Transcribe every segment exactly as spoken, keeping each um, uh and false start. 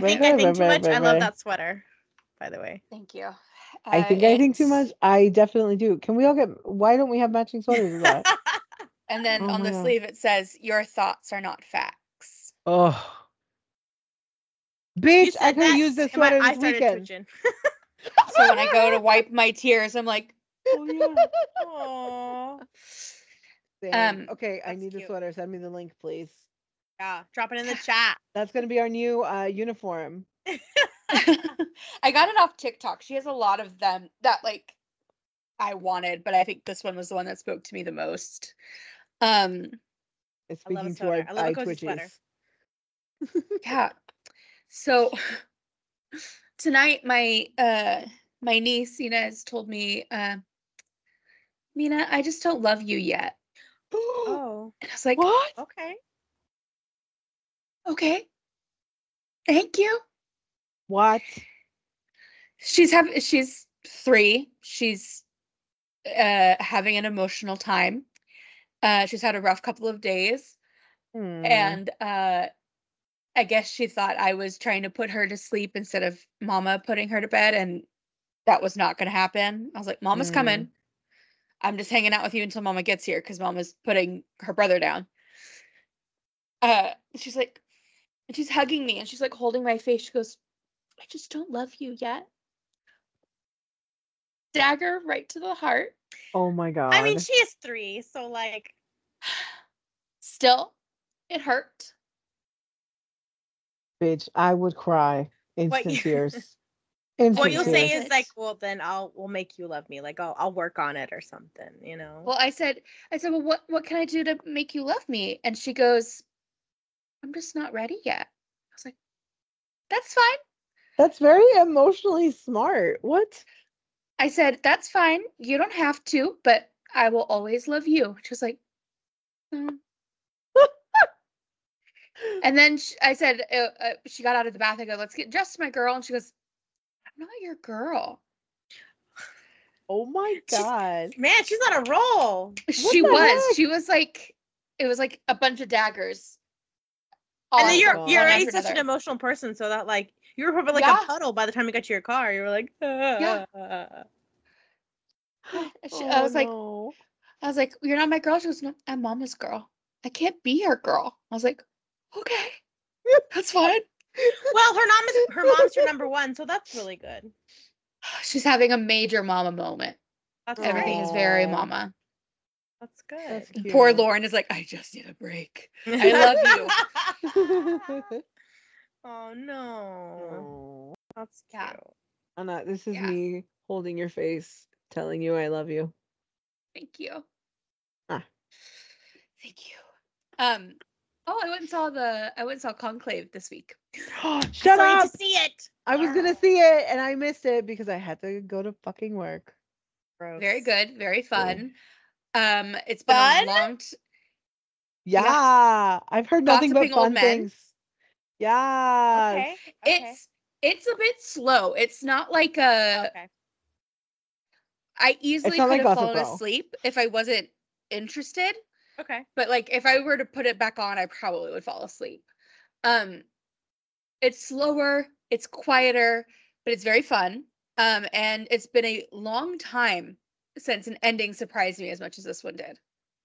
think I think too much. I love that sweater, by the way. Thank you. I Uh, think I think too it's- much. I definitely do. Can we all get? Why don't we have matching sweaters with that? And then Oh on my the God. sleeve it says, "Your thoughts are not facts." Oh, You bitch! I said could have that, used this and my sweater eye this started weekend. twitching. So when I go to wipe my tears, I'm like, "Oh yeah." Aww. Same. Um, okay, I that's need the cute. sweater. Send me the link, please. Yeah, drop it in the chat. That's gonna be our new uh, uniform. I got it off TikTok. She has a lot of them that like I wanted, but I think this one was the one that spoke to me the most. Um, It's I love a speaking to our sweater. I love a eye cozy twitches. sweater. yeah. So tonight, my uh my niece Inez told me, uh, Mina, I just don't love you yet. Oh, And I was like, What? okay. okay, thank you. What? She's having she's three. She's uh having an emotional time. Uh, she's had a rough couple of days, Hmm. and uh, I guess she thought I was trying to put her to sleep instead of Mama putting her to bed, and that was not going to happen. I was like, Mama's Mm. coming. I'm just hanging out with you until Mama gets here because Mama's putting her brother down. Uh, she's like, and she's hugging me, and she's like holding my face. She goes, I just don't love you yet. Dagger right to the heart. Oh my God. I mean, she is three, so like, Still, it hurt. bitch, I would cry. What Instant you- tears. Instant what you'll say tears. is like, well, then I'll we'll make you love me. Like, I'll I'll work on it or something. You know. Well, I said, I said, well, what what can I do to make you love me? And she goes, I'm just not ready yet. I was like, that's fine. That's very emotionally smart. What? I said, that's fine. You don't have to, but I will always love you. She was like, "Hmm." And then sh I said, uh, uh, she got out of the bath. I go, let's get dressed, my girl. And she goes, I'm not your girl. Oh my She's- God. Man, she's on a roll. She the was. heck? She was like, it was like a bunch of daggers. And all then you're God. you're one already after such an another. emotional person, so that like you were probably like Yeah. a puddle by the time you got to your car. You were like, Yeah. "Ah." She, Oh I was like, no. I was like, you're not my girl. She goes, no, I'm Mama's girl. I can't be her girl. I was like, okay, that's fine. Well, her mom is her mom's her number one, so that's really good. She's having a major Mama moment. That's Everything great. is very Aw. Mama. That's good. That's And cute. poor Lauren is like, I just need a break. I love you. Oh no. Oh. That's cute. Yeah. Anna, this is Yeah. me holding your face, telling you I love you. Thank you. Ah. Thank you. Um. Oh, I went and saw the. I went and saw Conclave this week. Shut I up! saw you to see it. I was gonna see it and I missed it because I had to go to fucking work. Gross. Very good. Very fun. Um. It's been Fun? a long. T- Yeah, Yeah. I've heard nothing but Gossiping old fun men. things. Yeah. Okay. okay. It's it's a bit slow. It's not like a. okay. I easily not could like have Gossip fallen Girl. asleep if I wasn't interested. Okay. But like if I were to put it back on, I probably would fall asleep. Um, it's slower, it's quieter, but it's very fun. Um, and it's been a long time since an ending surprised me as much as this one did.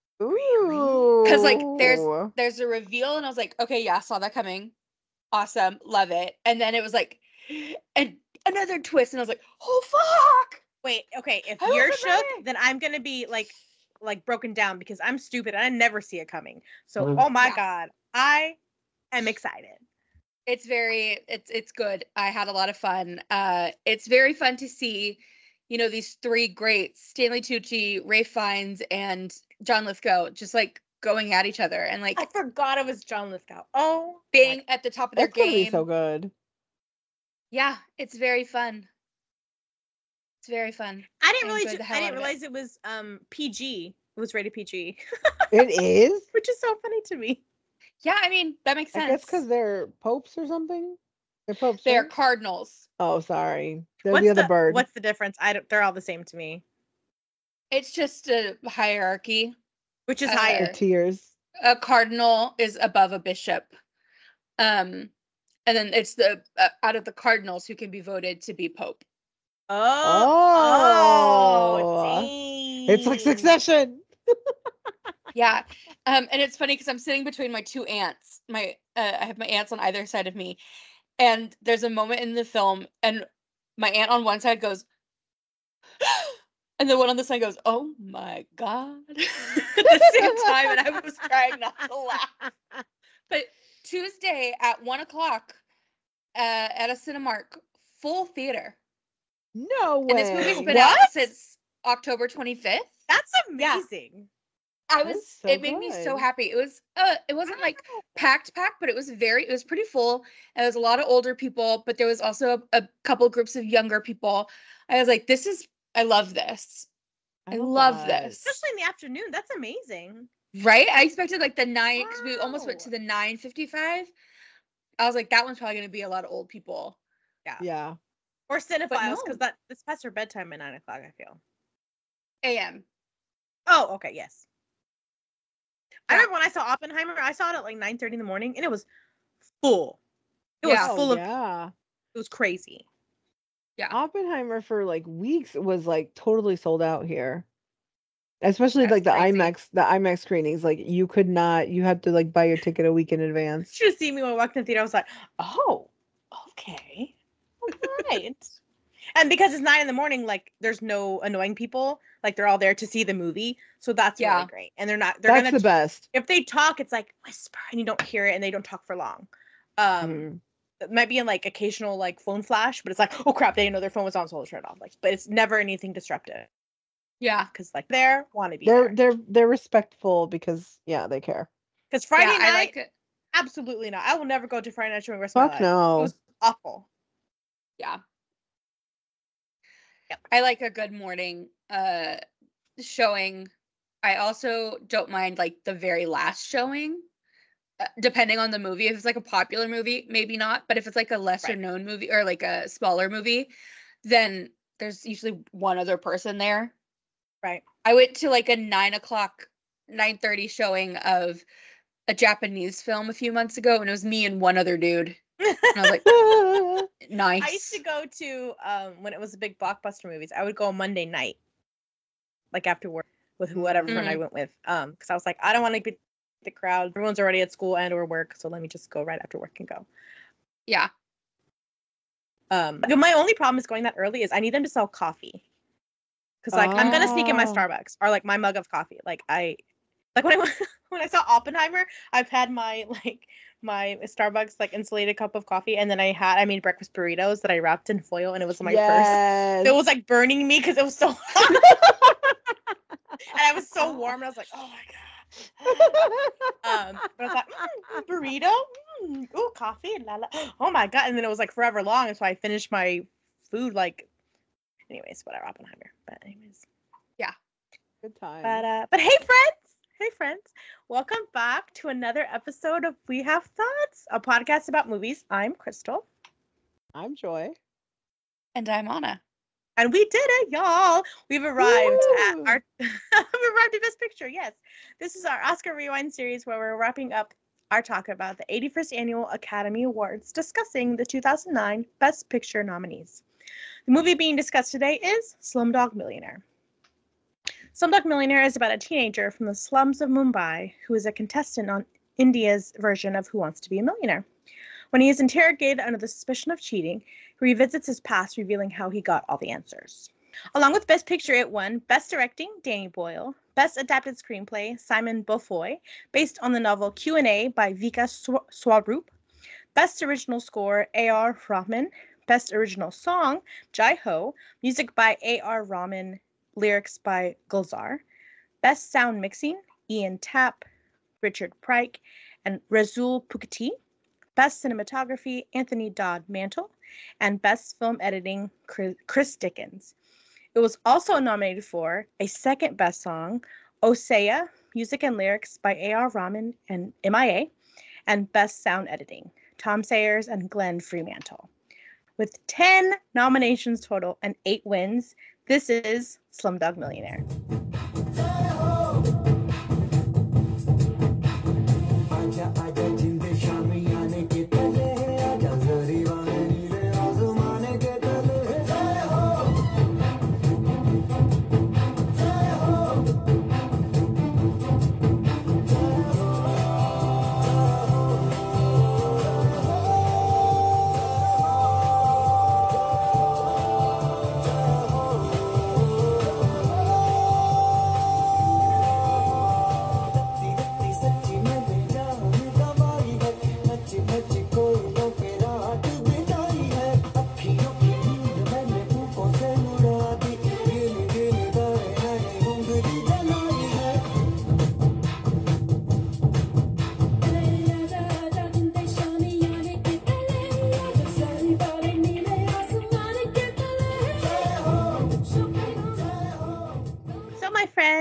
Ooh. Because like there's there's a reveal, and I was like, okay, yeah, saw that coming. Awesome, love it. And then it was like, and another twist, and I was like, oh fuck. Wait, okay. If I you're wasn't shook, ready. then I'm gonna be like like broken down because I'm stupid and I never see it coming. So Mm. oh my Yeah. god, I am excited. It's very it's it's good. I had a lot of fun. Uh it's very fun to see, you know, these three greats, Stanley Tucci, Ralph Fiennes, and John Lithgow, just like going at each other and like I forgot it was John Lithgow. Oh, being at the top of their That's gonna game. be so good. Yeah, it's very fun. It's very fun. I didn't I realize enjoyed the hell I out didn't of it. realize it. it was um P G. It was rated P G, It is? which is so funny to me. Yeah, I mean, that makes I sense. guess because they're popes or something? They're popes. They're right? cardinals. Oh, sorry. They're What's the other the bird. what's the difference? I don't, they're all the same to me. It's just a hierarchy. Which is Uh, The higher? tears. A cardinal is above a bishop. Um and then it's the uh, out of the cardinals who can be voted to be pope. Oh, Oh. dang. It's like Succession. Yeah. Um, and it's funny because I'm sitting between my two aunts. My uh, I have my aunts on either side of me, and there's a moment in the film, and my aunt on one side goes, and the one on the side goes, "Oh my god!" at the same time, and I was trying not to laugh. But Tuesday at one o'clock uh, at a Cinemark, full theater, No way. and this movie's been What? out since October twenty-fifth. That's Yeah. amazing. I That's was so it made me so good. happy. It was uh it wasn't like packed packed, but it was very it was pretty full. And there was a lot of older people, but there was also a, a couple groups of younger people. I was like, this is I love this. I love that. this. Especially in the afternoon. That's amazing. Right? I expected like the nine because we almost went Wow. to the nine fifty-five. I was like, that one's probably gonna be a lot of old people. Yeah. Or cinephiles, because no. that it's past their bedtime at nine o'clock, I feel. A M. Oh, okay, yes. I Yeah. remember when I saw Oppenheimer, I saw it at like nine thirty in the morning, and it was full. It Yeah. was full Oh, of. yeah. It was crazy. Oppenheimer for like weeks was like totally sold out here. Especially That's like the crazy. IMAX, the IMAX screenings. Like you could not, you had to like buy your ticket a week in advance. Should have seen me when I walked in the theater. I was like, oh, okay, all right. And because it's nine in the morning, like there's no annoying people. Like they're all there to see the movie, so that's Yeah. really great. And they're not. They're That's gonna. the best. If they talk, it's like whisper, and you don't hear it, and they don't talk for long. Um, Mhm. it might be in like occasional like phone flash, but it's like, oh crap, they didn't know their phone was on, so I'll turn it off. Like, but it's never anything disruptive Yeah. because like they're want to be They're there. they're they're respectful because yeah, they care. Because Friday yeah, night, I like it. absolutely not. I will never go to Friday night showing the rest of my Fuck life. It no. was awful. Yeah. Yep. I like a good morning uh showing. I also don't mind like the very last showing, uh, depending on the movie. If it's like a popular movie, maybe not. But if it's like a lesser Right. known movie or like a smaller movie, then there's usually one other person there. Right. I went to like a nine o'clock, nine thirty showing of a Japanese film a few months ago, and it was me and one other dude. And I was like, nice. I used to go to um when it was the big blockbuster movies. I would go Monday night, like after work with whatever friend I Mhm. went with. Um, because I was like, I don't want to be the crowd. Everyone's already at school and or work, so let me just go right after work and go. Yeah. Um, but my only problem is going that early is I need them to sell coffee. Cause like I'm gonna sneak in my Oh. Starbucks or like my mug of coffee. Like I, like when I went- when I saw Oppenheimer, I've had my like my Starbucks like insulated cup of coffee, and then I had I made breakfast burritos that I wrapped in foil, and it was my first. Yes. It was like burning me because it was so hot, and I was so warm, and I was like, oh my god. Um, but I was like, mm, burrito, mm, ooh, coffee, la la. Oh my god! And then it was like forever long, and so I finished my food like, anyways, whatever, Oppenheimer. But anyways, Good time. but uh, but hey friends, hey friends, welcome back to another episode of We Have Thoughts, a podcast about movies. I'm Crystal, I'm Joy. And I'm Anna. and we did it, y'all. We've arrived at Woo! our we've arrived at Best Picture. Yes, this is our Oscar Rewind series where we're wrapping up our talk about the eighty-first Annual Academy Awards, discussing the two thousand nine Best Picture nominees. The movie being discussed today is Slumdog Millionaire. Slumdog Millionaire is about a teenager from the slums of Mumbai who is a contestant on India's version of Who Wants to Be a Millionaire. When he is interrogated under the suspicion of cheating, he revisits his past, revealing how he got all the answers. Along with Best Picture, it won Best Directing, Danny Boyle, Best Adapted Screenplay, Simon Beaufoy, based on the novel Q and A by Vika Swa- Swaroop, Best Original Score, A R Rahman, Best Original Song, Jai Ho, music by A R Rahman, lyrics by Gulzar, Best Sound Mixing, Ian Tapp, Richard Pryke, and Razul Pukati, Best Cinematography, Anthony Dodd Mantle, and Best Film Editing, Chris Dickens. It was also nominated for a second Best Song, Osea, music and lyrics by A R Rahman and M I A, and Best Sound Editing, Tom Sayers and Glenn Fremantle. With ten nominations total and eight wins, this is Slumdog Millionaire. आजा आजा जिंद शामी आने के पहले आजा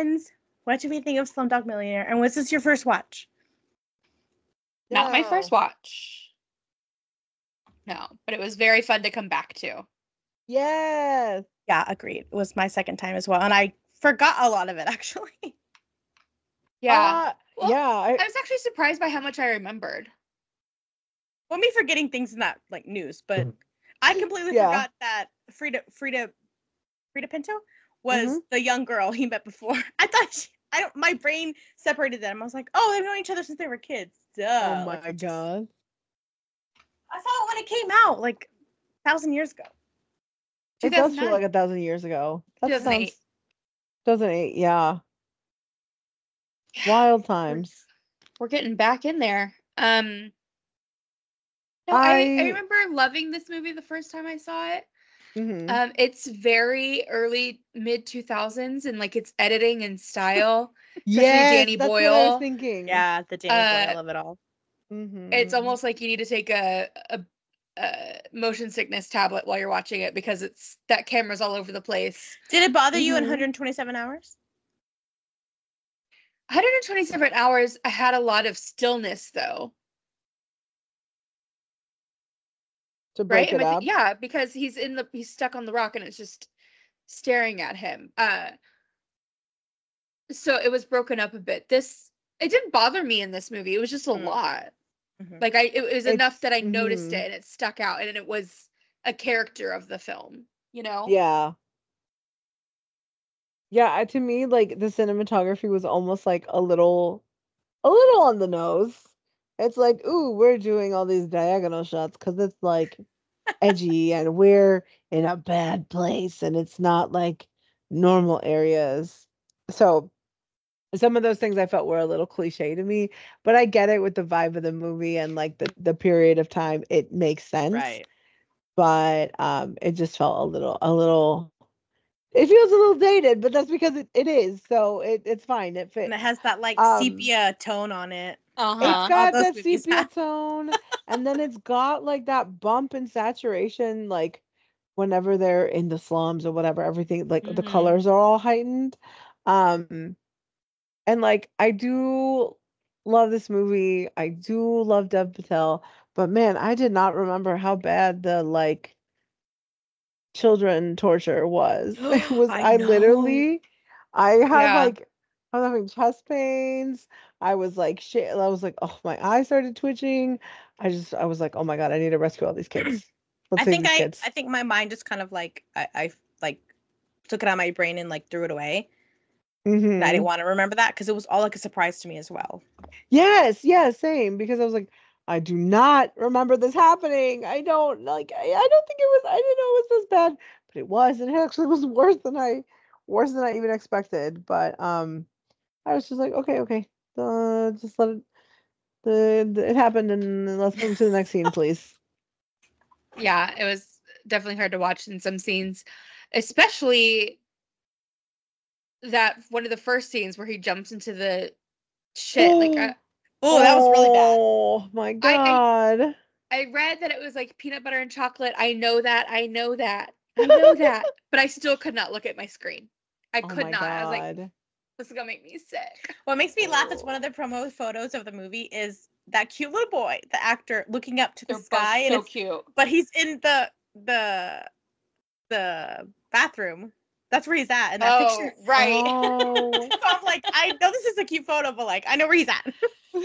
friends, what do we think of Slumdog Millionaire? And was this your first watch? Not my first No. watch. No, but it was very fun to come back to. Yes. Yeah, agreed. It was my second time as well, and I forgot a lot of it actually. Yeah. Uh, Well, yeah. I, I was actually surprised by how much I remembered. Well, me forgetting things in that like news, but I completely Yeah. forgot that Frida Frida Frida Pinto was Mhm. the young girl he met before. I thought she, I don't. My brain separated them. I was like, oh, they've known each other since they were kids. Duh. oh Like, my it just- god. I saw it when it came out, like a thousand years ago. It does feel two thousand nine. like a thousand years ago. That two thousand eight. sounds. two thousand eight. Yeah. Wild times. We're getting back in there. Um, no, I, I I- remember loving this movie the first time I saw it. Mhm. Um, it's very early mid two thousands and like its editing and style. Yes, Danny that's what I was Boyle. thinking. Yeah, the Danny Uh, Boyle of it all. Mhm. It's almost like you need to take a, a a motion sickness tablet while you're watching it because it's that camera's all over the place. Did it bother you in Mhm. one hundred twenty-seven hours? one hundred twenty-seven hours, I had a lot of stillness though. to Right? break Am it I thi- up. yeah, because he's in the he's stuck on the rock and it's just staring at him. Uh so it was broken up a bit. This it didn't bother me in this movie. It was just a Mm. lot. Mhm. Like I it was It's- enough that I noticed mhm. it and it stuck out and it was a character of the film, you know? Yeah. Yeah, I- to me, like the cinematography was almost like a little, a little on the nose. It's like, ooh, we're doing all these diagonal shots because it's like edgy and we're in a bad place and it's not like normal areas. So some of those things I felt were a little cliche to me, but I get it with the vibe of the movie and like the the period of time. It makes sense. Right. But um, it just felt a little, a little. It feels a little dated, but that's because it, it is. So it, it's fine. It fits. And it has that like Um, sepia tone on it. Uh-huh. It's all got those that movies sepia have. tone, and then it's got like that bump in saturation, like whenever they're in the slums or whatever, everything like the Mhm. colors are all heightened. Um, and like I do love this movie. I do love Dev Patel, but man, I did not remember how bad the like children torture was. It was I I know. literally I had Yeah. like I was having chest pains. I was like shit. I was like, oh, my eyes started twitching. I just I was like, oh my god, I need to rescue all these kids. Let's I save think these I kids. I think my mind just kind of like I, I like took it out of my brain and like threw it away. And I Mhm. didn't want to remember that because it was all like a surprise to me as well. Yes, yes, same. Because I was like, I do not remember this happening. I don't like. I, I don't think it was. I didn't know it was this bad, but it was, and it actually was worse than I, worse than I even expected. But um, I was just like, okay, okay, uh, just let it. The, the it happened, and let's move to the next scene, please. Yeah, it was definitely hard to watch in some scenes, especially that one of the first scenes where he jumps into the shit. Like I, Oh, that was really bad. Oh my I- god. I read that it was like peanut butter and chocolate. I know that. I know that. I know that. But I still could not look at my screen. I Oh could my not. I was like, god. this is gonna make me sick. What makes me laugh is one Oh. of the promo photos of the movie is that cute little boy, the actor, looking up to the They're sky, both and so it's, cute. but he's in the the the bathroom. That's where he's at in that Oh, picture. right. Oh. So I'm like, I know this is a cute photo, but like, I know where he's at.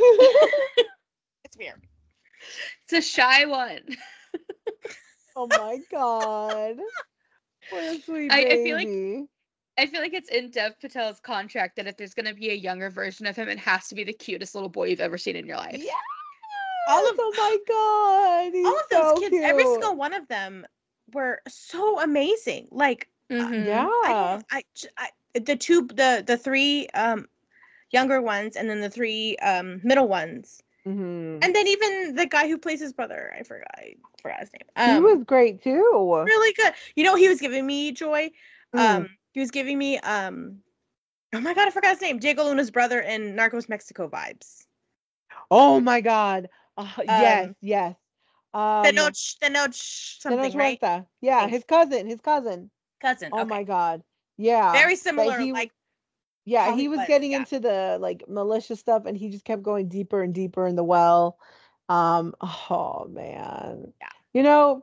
It's weird. It's a shy one. Oh my god. What a sweet I- I baby. feel like- I feel like it's in Dev Patel's contract that if there's gonna be a younger version of him, it has to be the cutest little boy you've ever seen in your life. Yeah. All of- oh my god. He's All of those so kids, cute. every single one of them were so amazing. Like, Mhm. Yeah. I, don't, I, j- I- the two, the the three um younger ones, and then the three um middle ones, Mhm. and then even the guy who plays his brother. I forgot, I forgot his name. He Um, was great too. really good. You know, he was giving me joy. Mm. Um, he was giving me um, oh my god, I forgot his name. Diego Luna's brother in Narcos Mexico vibes. Oh my god. Uh, yes, Um, yes. Um Tenoch, Tenoch something, Tenoch right? Huerta. Yeah, Thanks. his cousin, his cousin. Cousin. Oh okay. my god. Yeah. Very that similar, he- like Yeah, he was Hollywood, getting yeah. into the like malicious stuff and he just kept going deeper and deeper in the well. Um, oh man. Yeah. You know,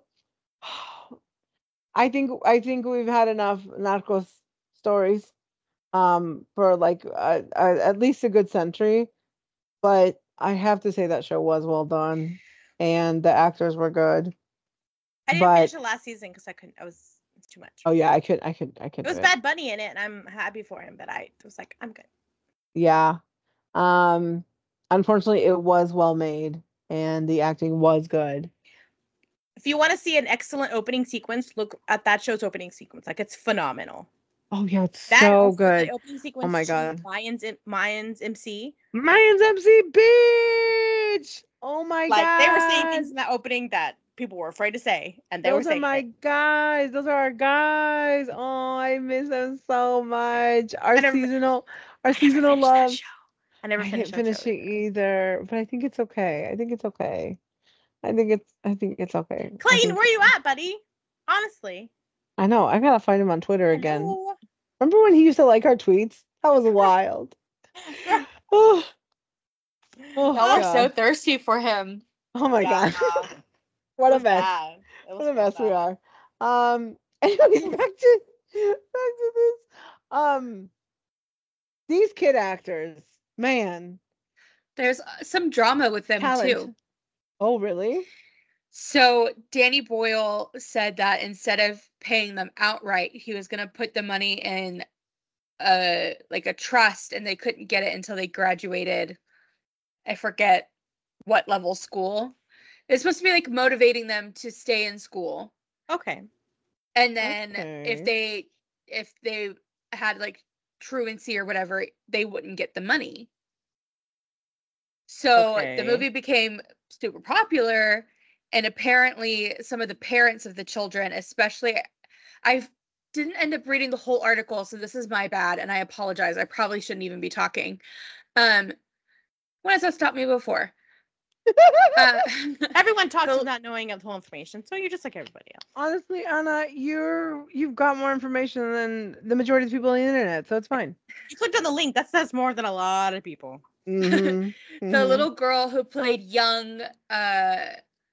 I think I think we've had enough narcos stories um for like uh, uh, at least a good century, but I have to say that show was well done and the actors were good. I didn't But finish the last season because I couldn't. I was it's too much. oh yeah, I could I could I could It was do it. Bad Bunny in it, and I'm happy for him, but I was like, I'm good. Yeah. Um unfortunately it was well made and the acting was good. If you want to see an excellent opening sequence, look at that show's opening sequence. Like it's phenomenal. Oh yeah, it's That so also good. the opening Oh sequence my to god. Mayans Mayans M C. Mayans M C bitch. Oh my Like god. they were saying things in that opening that people were afraid to say, and they Those were are saying my it. guys. Those are our guys. Oh, I miss them so much. Our I never, seasonal our I never seasonal finished that loves. show. I never I finished didn't that show finish it either, but I think it's okay. I think it's okay. I think it's I think it's okay. I Clayton, think where you at, buddy? Honestly. I know. I gotta find him on Twitter again. Hello. Remember when he used to like our tweets? That was wild. Oh, oh Y'all were so God. thirsty for him. Oh my Yeah. God. It What a was mess. bad. It was What a real mess we bad. are. Um anyways, back to back to this. Um these kid actors, man, There's uh, some drama with them talent. too. Oh, really? So Danny Boyle said that instead of paying them outright, he was going to put the money in a like a trust, and they couldn't get it until they graduated. I forget what level school. It's supposed to be like motivating them to stay in school. Okay. And then Okay. if they if they had like truancy or whatever, they wouldn't get the money. So Okay. the movie became super popular, and apparently some of the parents of the children, especially, I didn't end up reading the whole article, so this is my bad, and I apologize. I probably shouldn't even be talking. Um, when has that stopped me before? uh, Everyone talks So- without knowing of the whole information, so you're just like everybody else. Honestly, Anna, you're you've got more information than the majority of the people on the internet, so it's fine. You clicked on the link. That says more than a lot of people. Mm-hmm. the Mhm. little girl who played young, uh,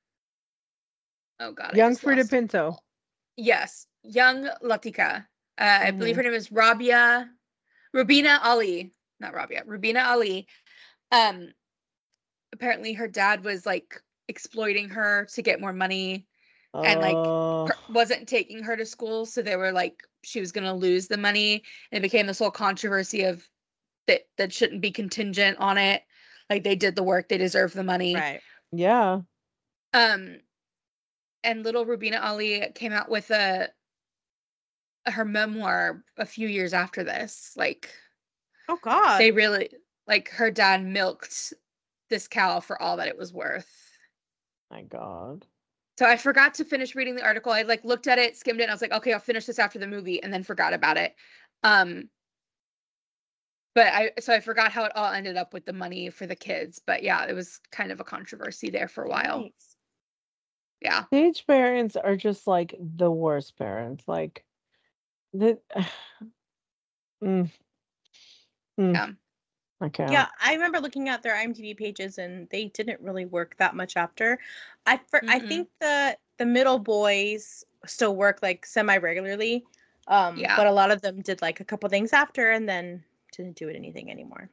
oh god, I Young just Frida lost- Pinto. Yes, young Latika. Uh, I believe her name is Rabia, Rubina Ali, not Rabia, Rubina Ali. Um, apparently her dad was like exploiting her to get more money, and like Oh, per- wasn't taking her to school, so they were like she was gonna lose the money, and it became this whole controversy of that that shouldn't be contingent on it. Like they did the work, they deserve the money. Right. yeah. Um, and little Rubina Ali came out with a her memoir a few years after this. Like Oh God. they really like her dad milked this cow for all that it was worth. My God. So I forgot to finish reading the article. I like looked at it, skimmed it, and I was like, okay, I'll finish this after the movie, and then forgot about it. Um, but I so I forgot how it all ended up with the money for the kids. But yeah, it was kind of a controversy there for a while. Yikes. Yeah. Stage parents are just like the worst parents. Like the mm, mm, Yeah. I can't. Yeah, I remember looking at their IMDb pages, and they didn't really work that much after. I for, I Mm-mm. think the the middle boys still work like semi regularly, um, Yeah. but a lot of them did like a couple things after, and then didn't do it anything anymore.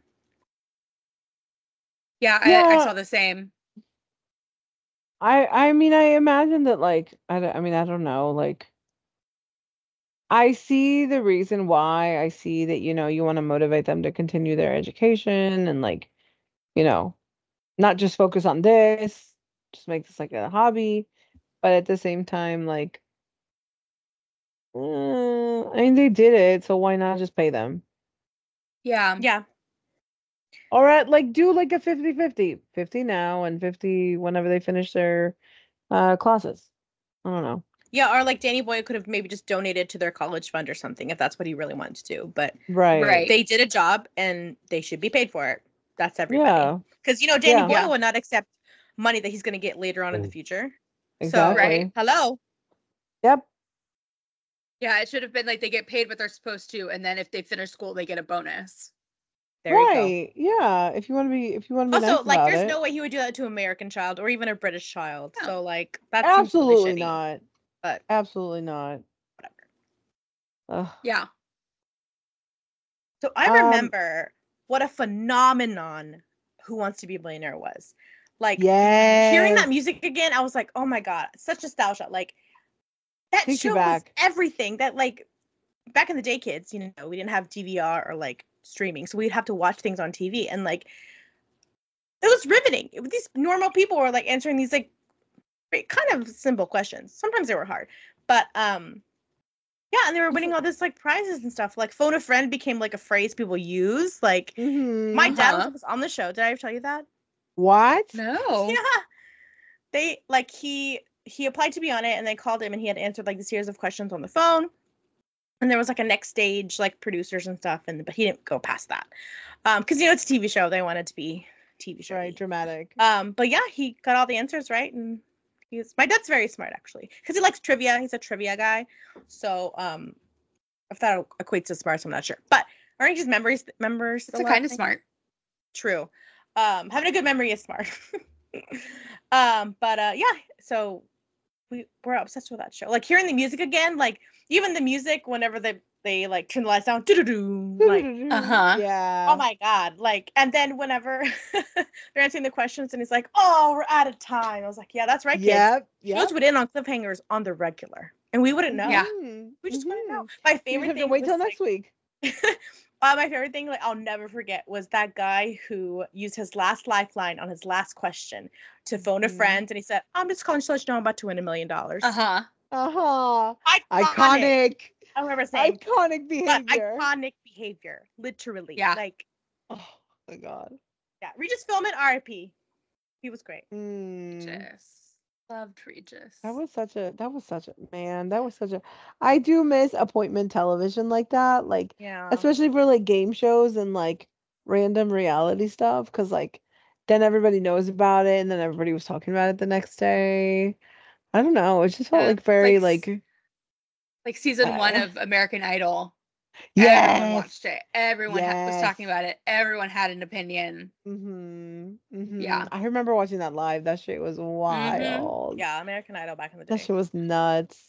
Yeah, I, I Yeah. saw the same. I I mean I imagine that like I, don't- I mean I don't know like I see the reason why. I see that you know you want to motivate them to continue their education and like you know not just focus on this, just make this like a hobby, but at the same time like uh, I mean they did it, so why not just pay them? Yeah. Yeah, All right, like do like a fifty fifty, fifty now and fifty whenever they finish their uh classes. I don't know. yeah, or like Danny Boyle could have maybe just donated to their college fund or something if that's what he really wanted to do. But Right. Right. they did a job, and they should be paid for it. That's everybody. Yeah, Because you know Danny Yeah. Boyle Yeah. would not accept money that he's going to get later on in the future. exactly. So, hello. Yep. Yeah, it should have been like they get paid what they're supposed to, and then if they finish school, they get a bonus. There you go. Right. Yeah. If you want to be, if you want to be Also, nice like, about there's it. no way he would do that to an American child or even a British child. No. So, like, that seems really Absolutely shitty, not. But Absolutely not. whatever. Ugh. Yeah. So I Um, remember what a phenomenon Who Wants to Be a Millionaire was. Like, Yes. hearing that music again, I was like, oh my God, such a style shot. Like, that Takes you show was back. everything. That, like, back in the day, kids, you know, we didn't have D V R or, like, streaming. So we'd have to watch things on T V. And, like, it was riveting. It was, these normal people were, like, answering these, like, kind of simple questions. Sometimes they were hard. But, um... yeah, and they were winning all this like prizes and stuff. Like phone a friend became like a phrase people use. Like Mhm. my dad Uh-huh. was on the show. Did I ever tell you that? What? No. Yeah. They like he he applied to be on it and they called him and he had answered like the series of questions on the phone. And there was like a next stage, like producers and stuff, and but he didn't go past that. Um, because you know it's a T V show. They wanted to be T V show. Right. Dramatic. Um, but yeah, he got all the answers right and he's my dad's very smart actually. Because he likes trivia. He's a trivia guy. So um if that equates to smart, I'm not sure. But aren't his memories members? It's a kind of smart. True. Um, having a good memory is smart. um, but uh, yeah. So we we're obsessed with that show. Like hearing the music again, like even the music whenever they they like turn the lights down, doo-doo-doo, like Uh-huh. Yeah. oh my God, like and then whenever they're answering the questions and he's like, oh, we're out of time. I was like, yeah, that's right, kids. Yep. Shows Yep. would end on cliffhangers on the regular, and we wouldn't know. Yeah. Mhm, We just wouldn't know. mhm. My You favorite have thing to wait was, till like, next week. uh, my favorite thing, like I'll never forget, was that guy who used his last lifeline on his last question to phone a Mhm. friend, and he said, "I'm just calling to let you know I'm about to win a million dollars." Uh-huh. Uh huh. Iconic. Iconic. I remember saying, Iconic but behavior. iconic behavior, literally. Yeah. Like, Oh my God. yeah, Regis Philbin, R I P. He was great. Mm. Regis. Loved Regis. That was such a. That was such a man. That was such a. I do miss appointment television like that. Like Yeah. especially for like game shows and like random reality stuff because like then everybody knows about it and then everybody was talking about it the next day. I don't know. It just felt Yeah, like very like, like, like season one uh, of American Idol. yes, Everyone watched it. Everyone ha- was yes. talking about it. Everyone had an opinion. Mm-hmm. Mm-hmm. Yeah. I remember watching that live. That shit was wild. Yeah, American Idol back in the That day. shit was nuts.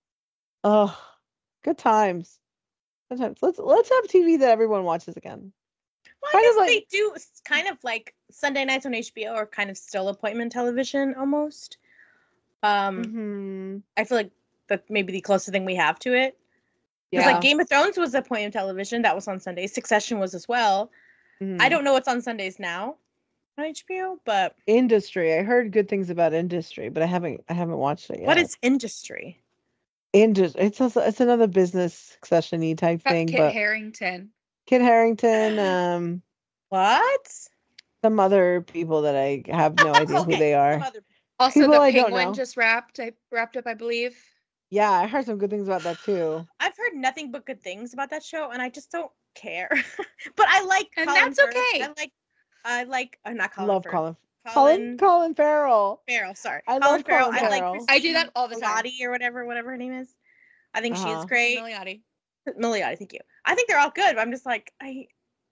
Oh, good times. Good times. Let's let's have T V that everyone watches again. Well, I Kind of guess like- they do s- kind of like Sunday nights on H B O are kind of still appointment television almost. Um, Mm-hmm. I feel like that's maybe the closest thing we have to it. Because Yeah. like Game of Thrones was appointment television that was on Sundays. Succession was as well. Mhm. I don't know what's on Sundays now on H B O, but Industry. I heard good things about Industry, but I haven't I haven't watched it yet. what is Industry? Industry? It's a, it's another business succession-y type About thing, Kit but Harington. Kit Harington, um, What? some other people that I have no idea who Okay, they some are. other- Also, People the I don't Penguin know. just wrapped. I wrapped up, I believe. Yeah, I heard some good things about that too. I've heard nothing but good things about that show, and I just don't care. But I like And Colin that's Firth. okay. I like, I like, uh, not Colin Love Firth. Colin. Colin, Colin Colin Farrell. Farrell. Sorry, I Colin love Farrell. Colin I like. Farrell. I do that all the time. Milioti or whatever, whatever her name is. I think Uh-huh. she's great. Milioti. Milioti, thank you. I think they're all good, but I'm just like, I,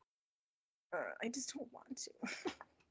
uh, I just don't want to.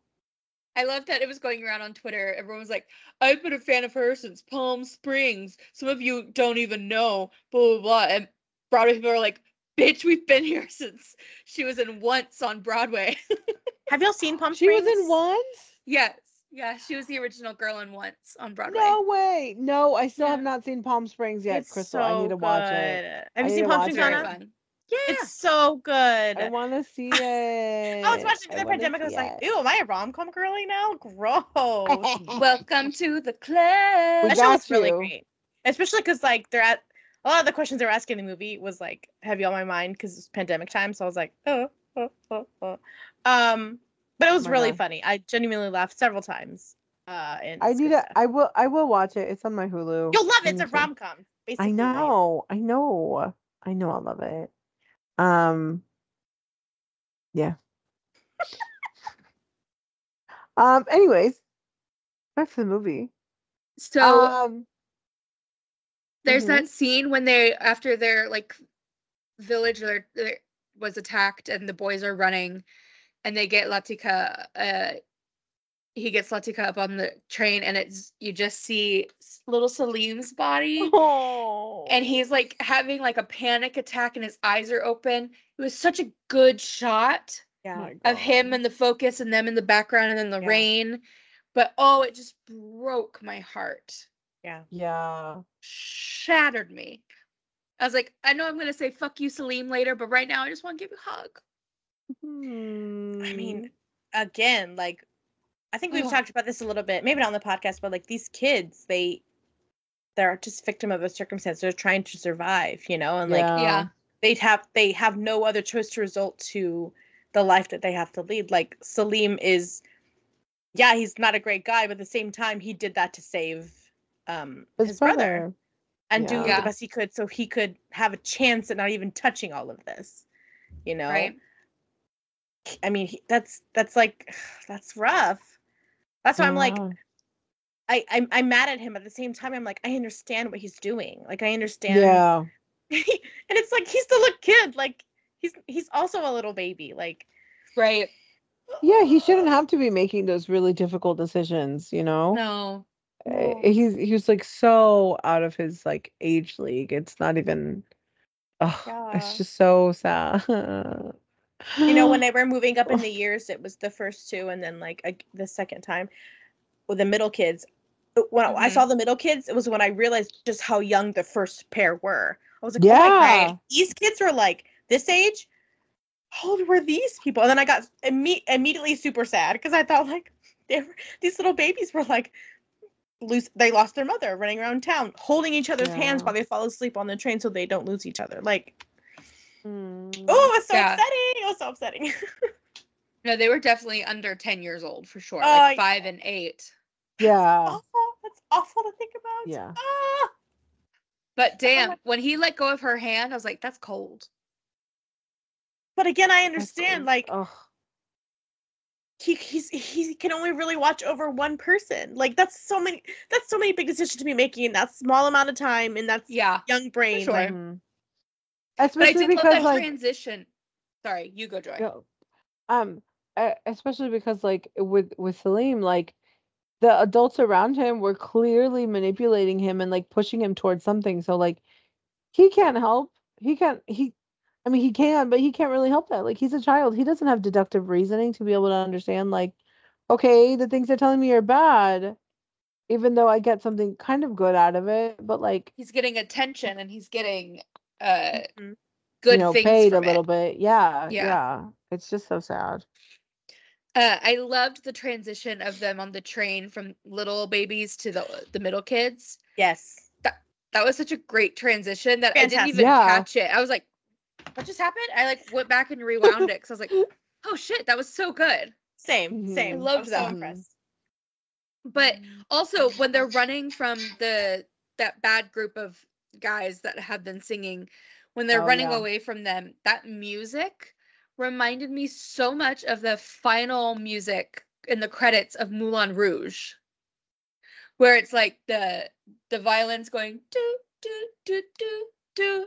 I love that it was going around on Twitter. Everyone was like, I've been a fan of her since Palm Springs. Some of you don't even know, blah, blah, blah. And Broadway people are like, bitch, we've been here since she was in Once on Broadway. Have y'all seen Palm She Springs? was in Once? Yes. Yeah, she was the original girl in Once on Broadway. No way. No, I still have Yeah. not seen Palm Springs yet, It's Crystal. so I need to watch it. good. I Have you need seen to Palm watch Springs, it. Very Anna? fun. Yeah. It's so good. I want to see it. I was watching I the wanna pandemic. I was see like, it. ew, am I a rom com girly now? Gross. Welcome to the club. We That show was got really you. great. Especially because like they're at a lot of the questions they were asking in the movie was like heavy on my mind because it's pandemic time. So I was like, oh, oh, oh, oh. Um, but it was Oh my really God. funny. I genuinely laughed several times. Uh, and I it's need good to. stuff. I will. I will watch it. It's on my Hulu. You'll love I it. It's a need to. rom com. Basically, I know. I know. I know. I love it. Um. Yeah. um. Anyways, back to the movie. So um. There's Mhm. that scene when they, after their like village there, there was attacked and the boys are running and they get Latika, uh, he gets Latika up on the train and it's, you just see s- little Salim's body Oh. and he's like having like a panic attack and his eyes are open. It was such a good shot Yeah. My of him God. and the focus and them in the background and then the Yeah. rain. But oh, it just broke my heart. Yeah. Yeah. Shattered me. I was like, I know I'm gonna say fuck you, Salim, later, but right now I just want to give you a hug. I mean, Hmm. again, like I think we've Ugh. talked about this a little bit, maybe not on the podcast, but like these kids, they they're just victim of a circumstance. They're trying to survive, you know, and like Yeah. Yeah. they'd have they have no other choice to result to the life that they have to lead. Like Salim is, yeah, he's not a great guy, but at the same time, he did that to save um His, his brother, brother. and do Yeah. the best he could so he could have a chance at not even touching all of this, you know. Right. I mean, he, that's that's like that's rough. That's why I'm like, Yeah. I I'm, I'm mad at him. At the same time, I'm like, I understand what he's doing. Like I understand. Yeah. And it's like he's still a kid. Like he's he's also a little baby. Like Right. Yeah, he shouldn't have to be making those really difficult decisions, you know? No. Uh, No. He's he was like so out of his like age league. It's not even oh, Yeah. it's just so sad. You know, when they were moving up in the years, it was the first two, and then like a, the second time with the middle kids. When I Mhm. saw the middle kids, it was when I realized just how young the first pair were. I was like, oh Yeah. my god, Right. these kids were like this age. How old were these people? And then I got imme- immediately super sad because I thought like they were, these little babies were like lose. They lost their mother running around town, holding each other's hands Yeah. while they fall asleep on the train so they don't lose each other. Like, Mm. oh, it's so Yeah. upsetting. It was so upsetting. No, they were definitely under ten years old for sure. Uh, Like five and eight. Yeah. Awful. That's awful to think about. Yeah. Ah! But damn, my- when he let go of her hand, I was like, that's cold. But again, I That's understand. so- Like ugh. he he's he can only really watch over one person. Like that's so many. That's so many big decisions to be making in that small amount of time in that Yeah. young brain. sure. Like, Mhm. But I Especially did love because that like transition. Sorry, you go, Joy. go- um e- especially because like with with Salim, like the adults around him were clearly manipulating him and like pushing him towards something. So like he can't help. He can't he I mean he can, but he can't really help that. Like he's a child. He doesn't have deductive reasoning to be able to understand like, okay, the things they're telling me are bad, even though I get something kind of good out of it, but like, He's getting attention and he's getting uh mhm. you good know, things paid a from little it. bit. Yeah, Yeah. yeah. It's just so sad. Uh, I loved the transition of them on the train from little babies to the the middle kids. yes. That was such a great transition that I didn't Fantastic. even Yeah. catch it. I was like, what just happened? I like went back and rewound it because I was like, oh shit, that was so good. Same, Mhm. same. I loved was that. so Mhm. impressed. But also when they're running from the that bad group of guys that have been singing, when they're Oh, running yeah. away from them, that music reminded me so much of the final music in the credits of Moulin Rouge, where it's like the the violins going do do do do do.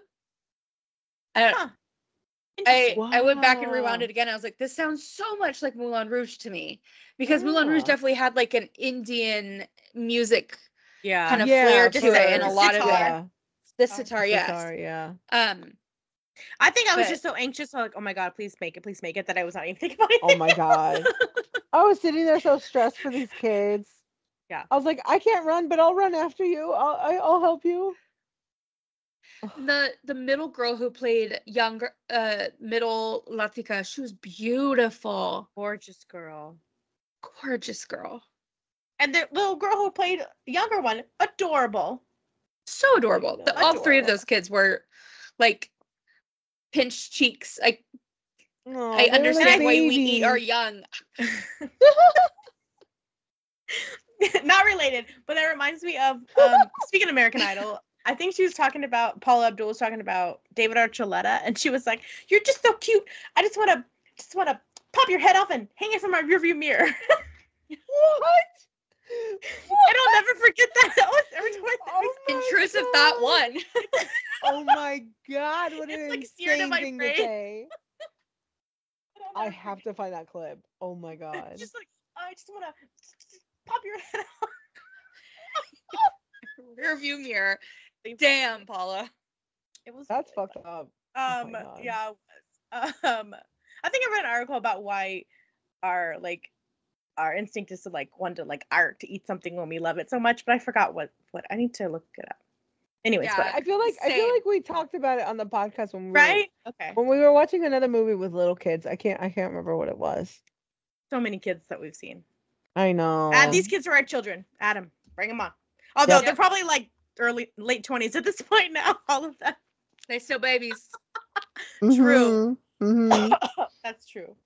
I don't, Huh. I Interesting. I went back and rewound Wow. it again. I was like, this sounds so much like Moulin Rouge to me, because Moulin Rouge Yeah. definitely had like an Indian music Yeah. kind of Yeah, flair to for it, and a The lot of sitar. it. Yeah. The Oh, sitar, The yes. sitar, yeah. Um, I think I was But- just so anxious. Like, oh my god, please make it, please make it. That I was not even thinking about it. Oh my God. I was sitting there so stressed for these kids. Yeah. I was like, I can't run, but I'll run after you. I'll I, I'll help you. the the middle girl who played younger, uh, middle Latika, she was beautiful, Gorgeous girl. gorgeous girl, And the little girl who played the younger one, adorable. so adorable. The, all three of Adorable. those kids were like pinched cheeks. I No, I they were understand like why we eat our babies. young. Not related, but that reminds me of um, speaking of American Idol. I think she was talking about Paula Abdul was talking about David Archuleta, and she was like, "You're just so cute. I just want to, just want to pop your head off and hang it from my rearview mirror." What? And I'll never forget that. That was every time I Oh my Intrusive God. thought one. Oh my God, what an It's, like, seared in insane my thing brain. to say. I'll I never have to find that clip. Oh my forget. God. Just like I just want to pop your head out. Rear view mirror. Thanks. Damn, Paula. It was That's really fucked up. fun. Oh Um, my God. yeah, it was. Um, I think I read an article about why our like our instinct is to like want to like art to eat something when we love it so much, but I forgot what what I need to look it up. Anyways, Yeah. whatever. I feel like I feel Same. like we talked about it on the podcast when we were Right? Okay. when we were watching another movie with little kids. I can't I can't remember what it was. So many kids that we've seen. I know. Add these kids are our children. Adam, bring them on. Although Yep. they're probably like early late twenties at this point now. All of them. They still babies. True. Mhm, mhm. That's true.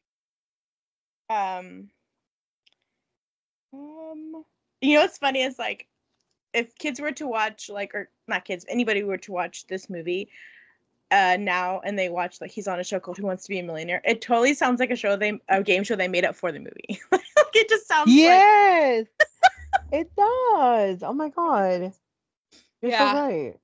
Um, um, you know what's funny is like if kids were to watch like or not kids, anybody were to watch this movie uh now and they watch like he's on a show called Who Wants to Be a Millionaire, it totally sounds like a show they a game show they made up for the movie. Like it just sounds like Yes. It does. Oh my God. You're Yeah. so right.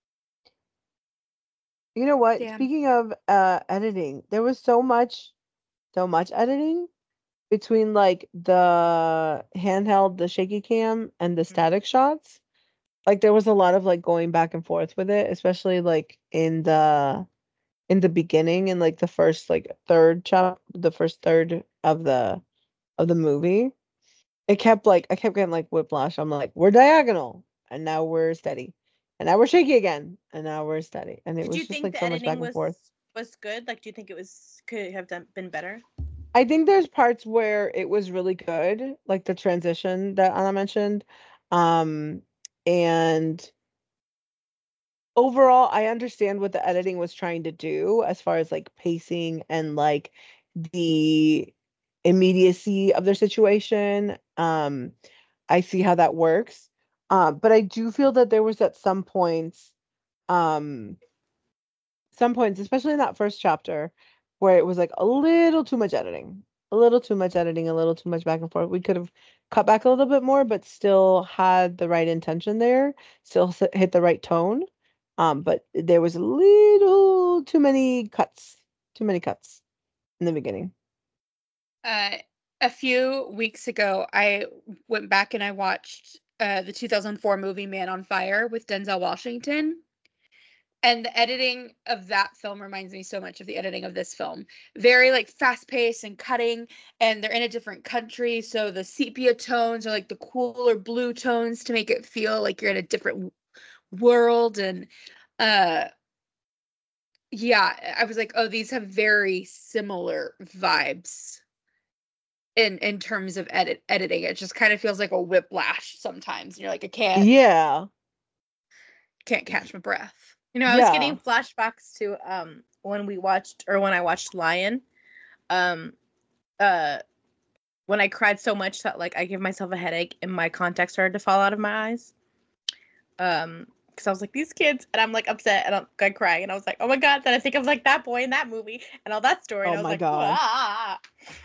You know what? Damn. Speaking of uh editing, there was so much so much editing between like the handheld, the shaky cam and the static shots. Like there was a lot of like going back and forth with it, especially like in the in the beginning in like the first like third chap the first third of the of the movie. It kept like I kept getting like whiplash. I'm like, we're diagonal and now we're steady. And now we're shaky again. And now we're steady. And it Did was you just think like the so much back editing and was forth. was good? Like, do you think it was could have done been better? I think there's parts where it was really good, like the transition that Anna mentioned. Um, and overall, I understand what the editing was trying to do as far as like pacing and like the immediacy of their situation. Um, I see how that works. Uh, but I do feel that there was at some points, um, some points, especially in that first chapter, where it was like a little too much editing, a little too much editing, a little too much back and forth. We could have cut back a little bit more, but still had the right intention there, still s- hit the right tone. Um, but there was a little too many cuts, too many cuts in the beginning. Uh, a few weeks ago, I went back and I watched uh, the two thousand four movie Man on Fire with Denzel Washington. And the editing of that film reminds me so much of the editing of this film. Very like fast paced and cutting, and they're in a different country. So the sepia tones are like the cooler blue tones to make it feel like you're in a different w- world. And uh, yeah, I was like, oh, these have very similar vibes in in terms of edit editing. It just kind of feels like a whiplash sometimes. And you're like, I can't Yeah, can't catch my breath. You know, I was yeah. getting flashbacks to um when we watched or when I watched Lion. Um uh when I cried so much that like I gave myself a headache and my contacts started to fall out of my eyes. Um because I was like these kids and I'm like upset and I'm like crying and I was like, oh my god, then I think of like that boy in that movie and all that story and Oh I was my like, God. ah.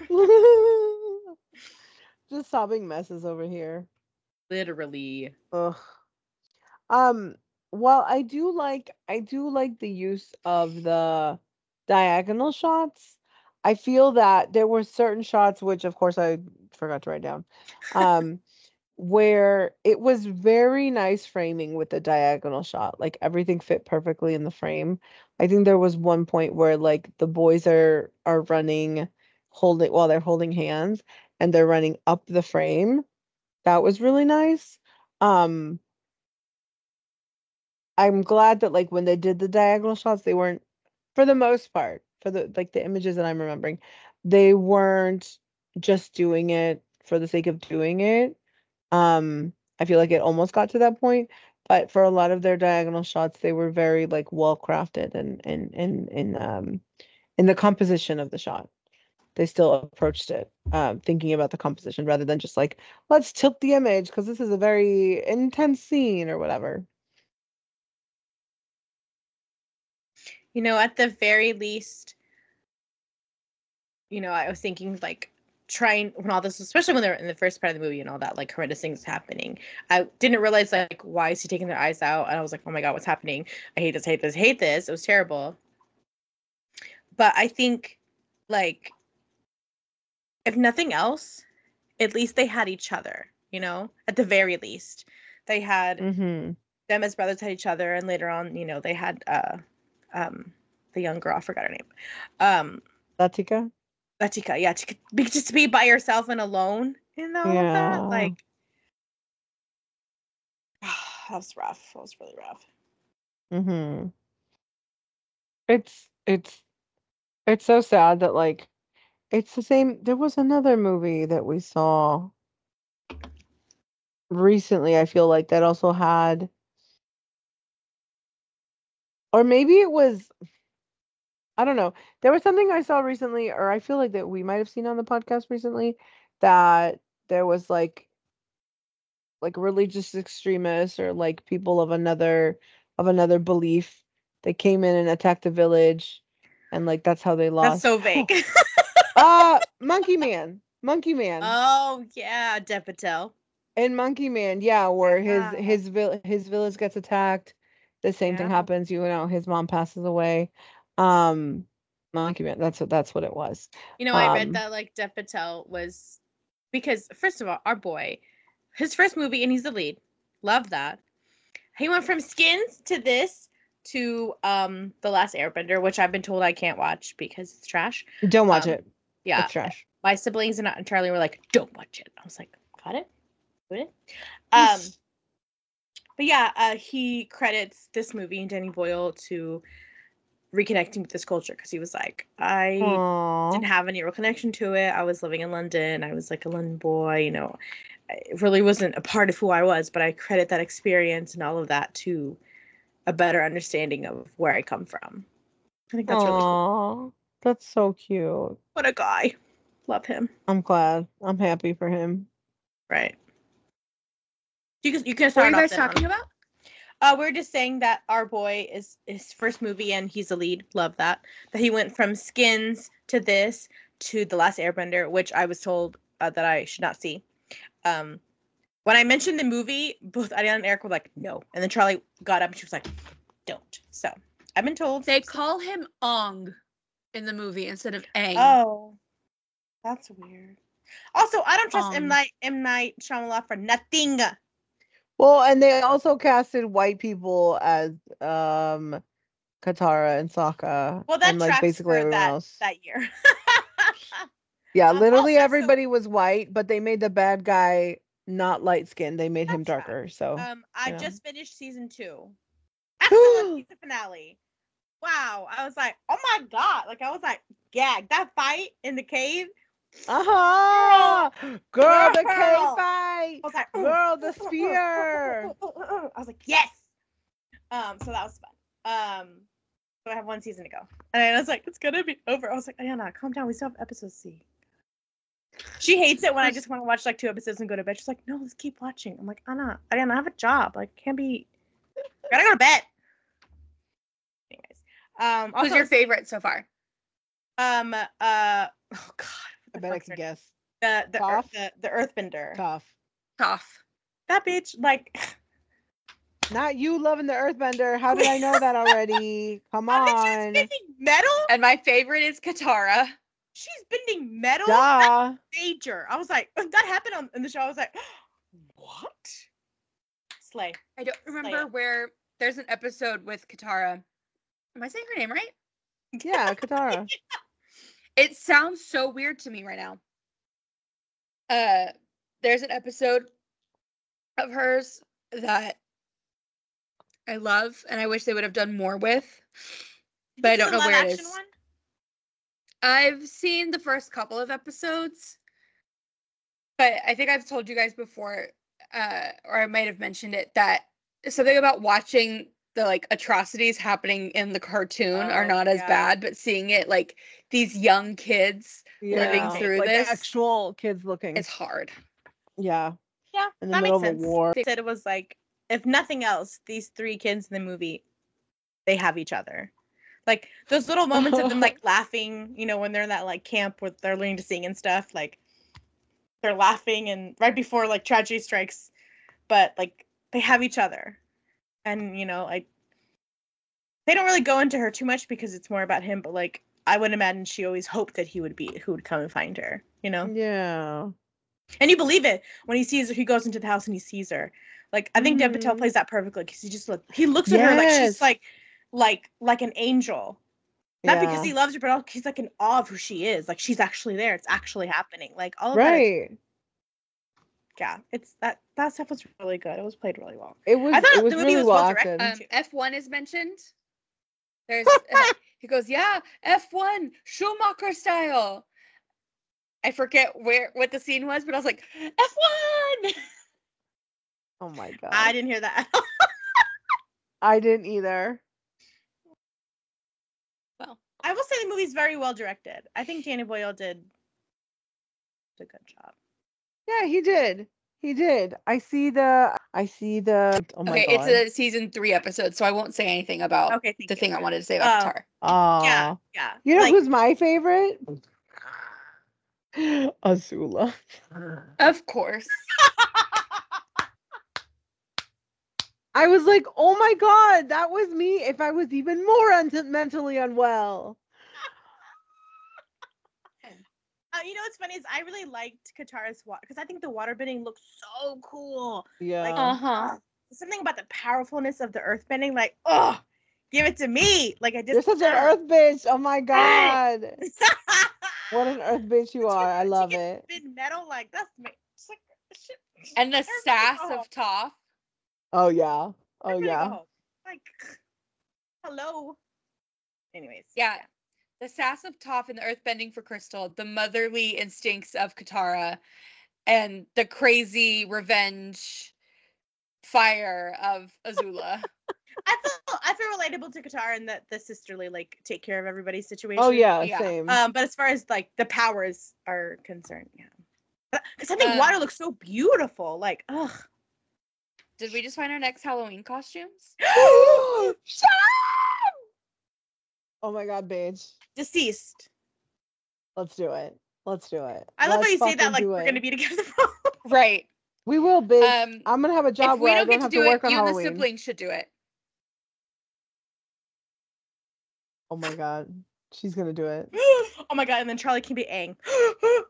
Just sobbing messes over here. Literally. Ugh. Um, well, I do like I do like the use of the diagonal shots. I feel that there were certain shots, which of course I forgot to write down, um, where it was very nice framing with the diagonal shot. Like everything fit perfectly in the frame. I think there was one point where like the boys are are running, holding while they're holding hands, and they're running up the frame. That was really nice. Um, I'm glad that like when they did the diagonal shots, they weren't, for the most part, for the like the images that I'm remembering, they weren't just doing it for the sake of doing it. Um, I feel like it almost got to that point, but for a lot of their diagonal shots, they were very like well crafted and and and in um in the composition of the shot. They still approached it, um, thinking about the composition rather than just like, let's tilt the image because this is a very intense scene or whatever. You know, at the very least, you know, I was thinking like trying when all this, especially when they're in the first part of the movie and all that like horrendous things happening. I didn't realize like why is he taking their eyes out, and I was like, oh my god, what's happening? I hate this, hate this, hate this. It was terrible. But I think, like, if nothing else, at least they had each other. You know, at the very least, they had Mm-hmm. them as brothers had each other, and later on, you know, they had uh, um, the young girl. I forgot her name. Um, Latika? Latika, yeah, to be, just to be by yourself and alone in all of that, Yeah. like, that was rough. That was really rough. Mm-hmm. It's it's it's so sad that like it's the same. There was another movie that we saw recently, I feel like that also had, or maybe it was, I don't know. There was something I saw recently, or I feel like that we might have seen on the podcast recently, that there was like like religious extremists or like people of another of another belief. They came in and attacked the village, and like that's how they That's lost. so vague. uh Monkey Man. Monkey Man. Oh yeah, Dev Patel. In Monkey Man, yeah, where his Yeah. his vil- his village gets attacked. The same thing Yeah. happens. You know, his mom passes away. Um, Monkey Man. That's what that's what it was. You know, I read Um, that like Dev Patel was because first of all, our boy, his first movie, and he's the lead. Love that. He went from Skins to this to um The Last Airbender, which I've been told I can't watch because it's trash. Don't watch Um, it. Yeah, It's trash. my siblings and Charlie were like, "Don't watch it." I was like, "Got it, got it." Um, but yeah, uh, he credits this movie and Danny Boyle to reconnecting with this culture because he was like, I Aww. didn't have any real connection to it. I was living in London. I was like a London boy, you know. It really wasn't a part of who I was, but I credit that experience and all of that to a better understanding of where I come from. I think that's really cool. Aww. That's so cute. What a guy. Love him. I'm glad. I'm happy for him. Right. You can, you can What are start you off guys then on- talking about? Uh, we're just saying that our boy is his first movie and he's a lead. Love that. That he went from Skins to this to The Last Airbender, which I was told uh, that I should not see. Um, when I mentioned the movie, both Ariana and Eric were like, no. And then Charlie got up and she was like, don't. So I've been told. They call him Ong in the movie instead of Aang. Oh, that's weird. Also, I don't trust M. Um. Night, M. Night Shyamalan for nothing. Well, and they also casted white people as um Katara and Sokka. Well, that and like tracks basically for everyone that, else. that year. Yeah, Um, literally also, everybody was white, but they made the bad guy not light skinned. They made him That's fine. darker. So Um, I you know. just finished season two. Excellent season finale. Wow, I was like, oh my god! Like I was like, gag that fight in the cave. Uh-huh. Girl, the Girl. cave fight. I was like, Girl, the spear. I was like, yes. Um, so that was fun. Um, so I have one season to go, and I was like, it's gonna be over. I was like, Ayana, calm down. We still have episode C. She hates it when I just want to watch like two episodes and go to bed. She's like, no, let's keep watching. I'm like, Anna, Ayana, I have a job. Like, can't be. Gotta go to bed. Anyways, um, Who's also, your favorite so far? um, uh, oh god, I what the bet I fuck's can her- guess. the the, Toph? earth, the the Earthbender. Tough. Toph. That bitch, like, Not you loving the earthbender. How did I know that already? Come that bitch is on. bending metal. And my favorite is Katara. She's bending metal. That's Duh. major. I was like, that happened on in the show. I was like, what? Slay. I don't remember it. where there's an episode with Katara. Am I saying her name right? Yeah, Katara. It sounds so weird to me right now. Uh, there's an episode of hers that I love and I wish they would have done more with, but I Did you don't do know the where it live-action is. one? I've seen the first couple of episodes, but I think I've told you guys before, uh, or I might have mentioned it, that something about watching the like atrocities happening in the cartoon are Oh, not as yeah. bad, but seeing it like these young kids living Yeah, through like this, actual kids looking. it's hard. Yeah, Yeah, in the that middle makes of a sense. war. They said it was like, if nothing else, these three kids in the movie, they have each other. Like those little moments of them like laughing, you know, when they're in that like camp where they're learning to sing and stuff. Like they're laughing and right before like tragedy strikes, but like they have each other, and you know, I they don't really go into her too much because it's more about him. But like I would imagine she always hoped that he would be who would come and find her. You know. Yeah. And you believe it when he sees her. He goes into the house and he sees her. Like I think Dev Patel Mhm. plays that perfectly because he just look. He looks at her like she's Yes. like, like, like an angel. Not because Yeah. he loves her, but also he's like in awe of who she is. Like she's actually there. It's actually happening. Like all of that. Is, Right. yeah, it's that that stuff was really good. It was played really well. It was I thought it was the movie really was well well acted. directed. Um, F one is mentioned. There's uh, he goes, yeah, F one Schumacher style. I forget where what the scene was, but I was like, F one. Oh my god. I didn't hear that. I didn't either. Well, I will say the movie's very well directed. I think Danny Boyle did a good job. Yeah, he did. He did. I see the I see the oh my okay, god. it's a season three episode, so I won't say anything about Okay, thank the you. thing I wanted to say about Oh. Qatar. Yeah, Aw. yeah. You know like, who's my favorite? Azula. Of course. I was like, oh my god, that was me if I was even more un- mentally unwell. Uh, you know what's funny is I really liked Katara's water because I think the waterbending looks so cool. Yeah. Like, Uh-huh. uh, something about the powerfulness of the earthbending, like, oh, give it to me. Like I just You're such an earth bitch. Oh my god. earth. What an earth bitch you are. I love it. Spin metal, like that's me. Just like, shit. And the Earth sass go home. of Toph. Oh yeah. Oh Everybody go yeah. home. Like, hello. Anyways. Yeah. The sass of Toph and the earthbending for Crystal, the motherly instincts of Katara, and the crazy revenge fire of Azula. I feel I feel relatable to Katara in that the sisterly like take care of everybody's situation. Oh yeah, Yeah. same. Um, but as far as like the powers are concerned, yeah. Because I think Um, water looks so beautiful. Like, ugh. Did we just find our next Halloween costumes? Shut up! Oh my god, bitch. Deceased. Let's do it. Let's do it. I love how Let's you say that fucking like do we're it. gonna be together. Right. We will, bitch. Um, I'm gonna have a job if where we I don't don't get to have do to it, work on you and the Halloween. siblings should do it. Oh my god. She's gonna do it. Oh my god, and then Charlie can be Aang. Oh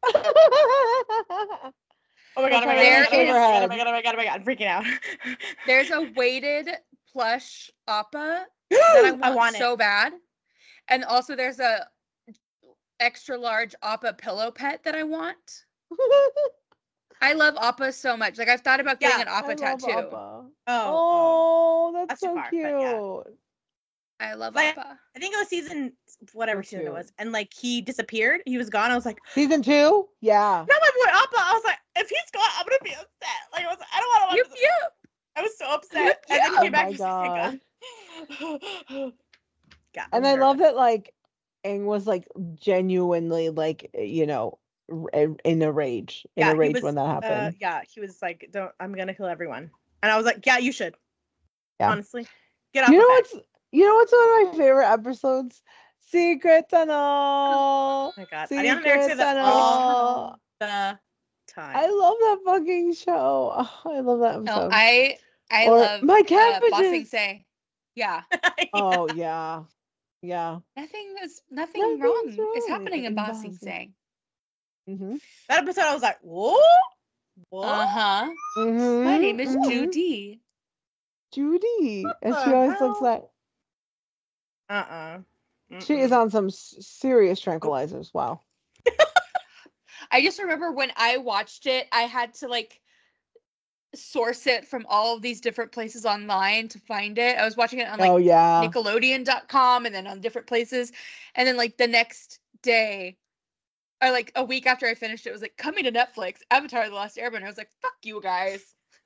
my god, oh my god, There oh my god, oh my is- god, oh my god, oh my god, oh my god, I'm freaking out. There's a weighted plush Appa that I want, I want it. so bad. And also there's a extra large Appa pillow pet that I want. I love Appa so much. Like I've thought about getting Yeah, an Appa I love tattoo. Appa. Oh, oh. Oh, that's, That's too so far, cute. but yeah. I love Like- Appa. I think it was season whatever So season it cute. was, and like he disappeared. He was gone. I was like, Season two? Yeah. not my boy Appa. I was like, if he's gone, I'm gonna be upset. Like I was, I don't want to Yep, watch this. yep. I was so upset. And then he Oh came back my and just like, God. gone. Yeah, And was I love nervous. that like Aang was like genuinely like you know r- in a rage in Yeah, a he rage was, when that Uh, happened. yeah, he was like, "Don't, I'm gonna kill everyone," and I was like, "Yeah, you should." Yeah. Honestly, get off. You know of what's you know what's one of my favorite episodes? Secret Tunnel. Oh my god, Ariana Merrick Secret said that Tunnel. all the time. I love that fucking show. Oh, I love that No, episode. I I Or love my uh, cabbages. Bossing Say. Yeah. Oh yeah, yeah. Nothing is nothing Nothing's wrong is wrong happening in in Bossing Bossing. Say. Mm-hmm. That episode, I was like, "Whoa, what?" Uh-huh. Mm-hmm. My name is mhm. Judy. Judy, and the she always looks hell? like Uh-uh. she is Mm-mm. on some s- serious tranquilizers. Wow. I just remember when I watched it, I had to like source it from all of these different places online to find it. I was watching it on like Oh yeah. Nickelodeon dot com and then on different places. And then like the next day, or like a week after I finished it, it was like coming to Netflix, Avatar: The Last Airbender. I was like, fuck you guys.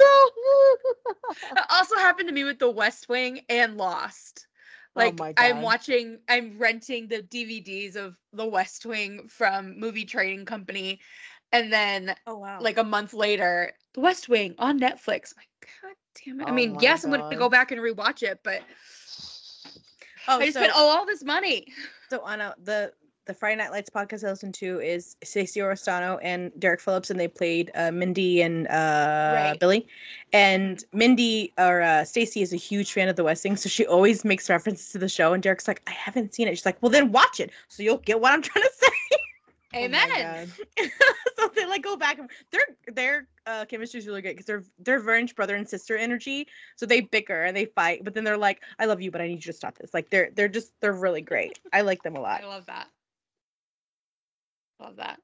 That also happened to me with The West Wing and Lost. Oh Like my I'm God. watching, I'm renting the D V Ds of The West Wing from Movie Trading Company, and then Oh wow. like a month later, The West Wing on Netflix. I'm like, God damn it! I Oh mean, my yes, I'm gonna go God. back and rewatch it, but oh, I just so, spent all, all this money. so Anna, the the Friday Night Lights podcast I listen to is Stacey Oristano and Derek Phillips, and they played uh, Mindy and uh, Right. Billy. And Mindy or uh, Stacey is a huge fan of The West Wing, so she always makes references to the show. And Derek's like, I haven't seen it. She's like, well, then watch it, so you'll get what I'm trying to say. Oh my Amen. God. So they like go back and their their uh, chemistry is really good because they're they're very much brother and sister energy. So they bicker and they fight, but then they're like, I love you, but I need you to stop this. Like they're they're just they're really great. I like them a lot. I love that. Love that.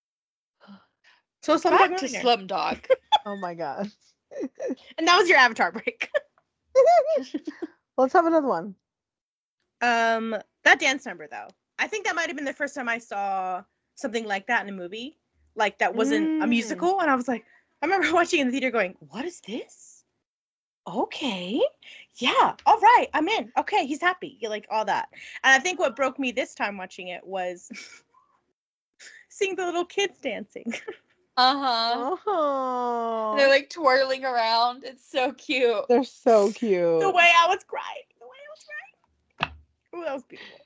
So Slumdog Back to Millionaire. Slumdog. Oh my God. And that was your Avatar break. Let's have another one. Um, that dance number though, I think that might have been the first time I saw something like that in a movie, like that wasn't a Mm. musical, and I was like, I remember watching it in the theater, going, "What is this? Okay, yeah, all right, I'm in. Okay, he's happy, you like all that." And I think what broke me this time watching it was seeing the little kids dancing. Uh-huh. Oh, They're like twirling around. It's so cute. they're so cute. The way I was crying, the way I was crying. Oh, that was beautiful.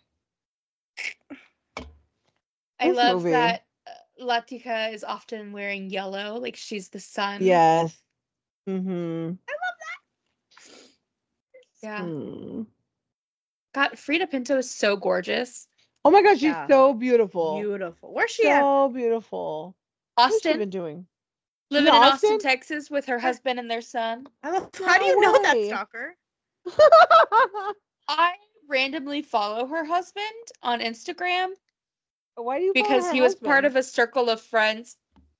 I This love movie. that uh, Latika is often wearing yellow, like she's the sun. Yes. Mm-hmm. Yeah. Mm. God, Frida Pinto is so gorgeous. Oh my God, she's Yeah. so beautiful. Beautiful. Where's she at? So beautiful. What's she Austin, been doing? living in in Austin, Austin? Texas with her husband and their son. I love. How do No you know that, way. stalker? I randomly follow her husband on Instagram Why do you? follow because her he was part husband? of a circle of friends.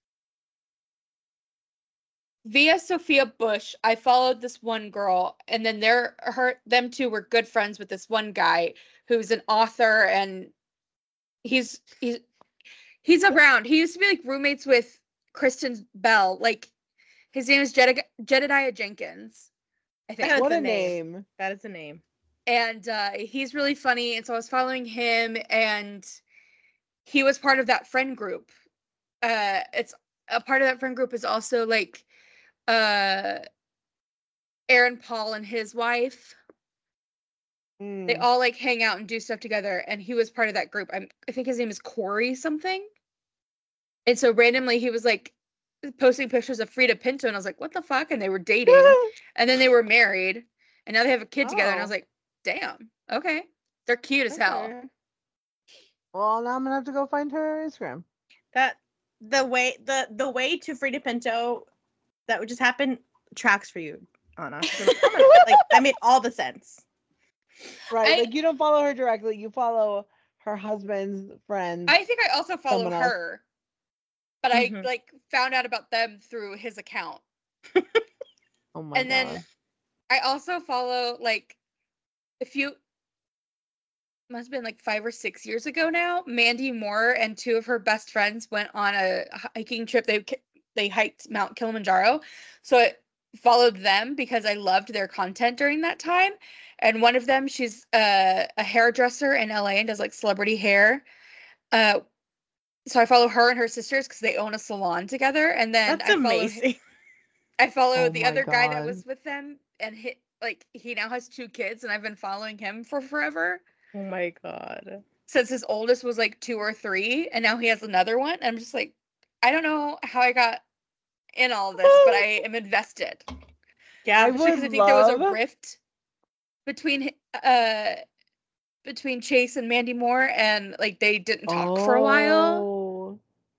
Via Sophia Bush, I followed this one girl, and then they're her them two were good friends with this one guy who's an author, and he's he's he's around. He used to be like roommates with Kristen Bell. Like his name is Jedi- Jedediah Jenkins, I think. That's What a a name. name. That is a name. And uh, he's really funny, and so I was following him, and he was part of that friend group. Uh, it's a part of that friend group is also like uh, Aaron Paul and his wife. They Mm. all like hang out and do stuff together, and he was part of that group. I'm, I think his name is Corey something. And so randomly he was like posting pictures of Frida Pinto, and I was like, what the fuck? And they were dating, and then they were married, and now they have a kid together, and I was Oh. like, damn, okay. They're cute as hell. Okay. Well, now I'm gonna have to go find her Instagram. That the way the the way to Frida Pinto that would just happen tracks for you, Anna. So, like that made all the sense. Right, I- like you don't follow her directly. You follow her husband's friends. I think I also follow Someone else. her, but Mhm. I like found out about them through his account. oh my and God. then I also follow like a few must have been like five or six years ago now. Mandy Moore and two of her best friends went on a hiking trip. They they hiked Mount Kilimanjaro, so I followed them because I loved their content during that time. And one of them, she's a, a hairdresser in L A and does like celebrity hair. Uh, so I follow her and her sisters because they own a salon together. And then That's I follow amazing. I follow Oh the my other guy that God. was with them, and he, like he now has two kids, and I've been following him for forever Oh my god. since his oldest was like two or three, and now he has another one. And I'm just like, I don't know how I got in all of this, but I am invested. Yeah. I Especially because I would think there was a love- rift between uh between Chase and Mandy Moore, and like they didn't talk for a while, Oh.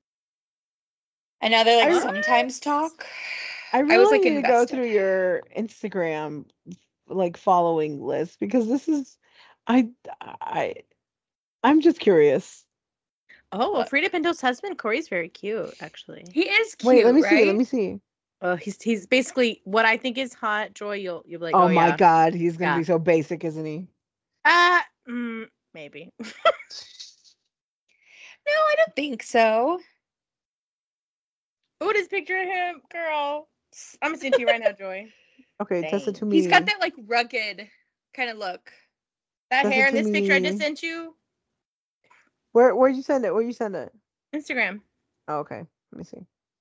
and now they like I- sometimes talk. I really was, like, need to go invested. through your Instagram like following list because this is I I I'm just curious. Oh, well, Look. Frida Pinto's husband Corey's very cute, actually. He is cute. Wait, let me right? see. Let me see. Oh, he's he's basically what I think is hot. Joy, you'll you'll be like, oh, oh, my yeah. God, he's gonna Yeah. be so basic, isn't he? Uh, mm, maybe. No, I don't think so. Oh, this picture of him, girl. I'm gonna send it to you right now, Joy. Okay, test it Dang. to me. He's got that like rugged kind of look. That Send it hair in to this picture I just me. sent you, Where where'd you send it? Where'd you send it? Instagram. Oh, okay. Let me see.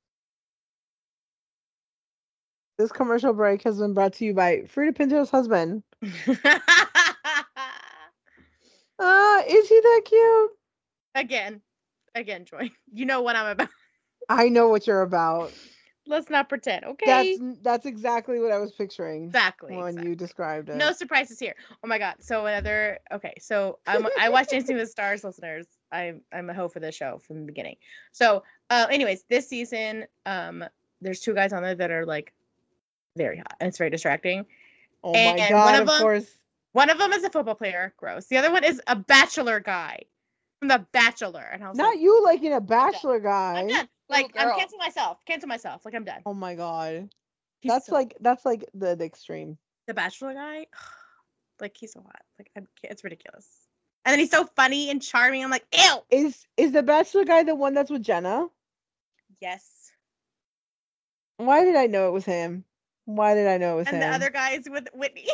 This commercial break has been brought to you by Frida Pinto's husband. Ah, is he that cute? Again, again, Joy. You know what I'm about. I know what you're about. Let's not pretend, okay? That's that's exactly what I was picturing exactly when exactly. you described it. No surprises here. Oh my god. So another okay. So I'm I watched Dancing with the Stars, listeners. I'm I'm a hoe for this show from the beginning. So uh, anyways, this season, um, there's two guys on there that are like very hot, and it's very distracting. Oh my and god! one of Of them- course. One of them is a football player, gross. The other one is a bachelor guy from The Bachelor, and I was Not like, you liking a bachelor guy. I'm done. Little Like I'm girl. cancel myself, cancel myself. Like I'm done. Oh my god. He's That's so- like that's like the, the extreme. the Bachelor guy. Like he's so hot. Like I'm, it's ridiculous. And then he's so funny and charming. I'm like, ew. Is is the bachelor guy the one that's with Jenna? Yes. Why did I know it was him? Why did I know it was And him? the other guy is with Whitney.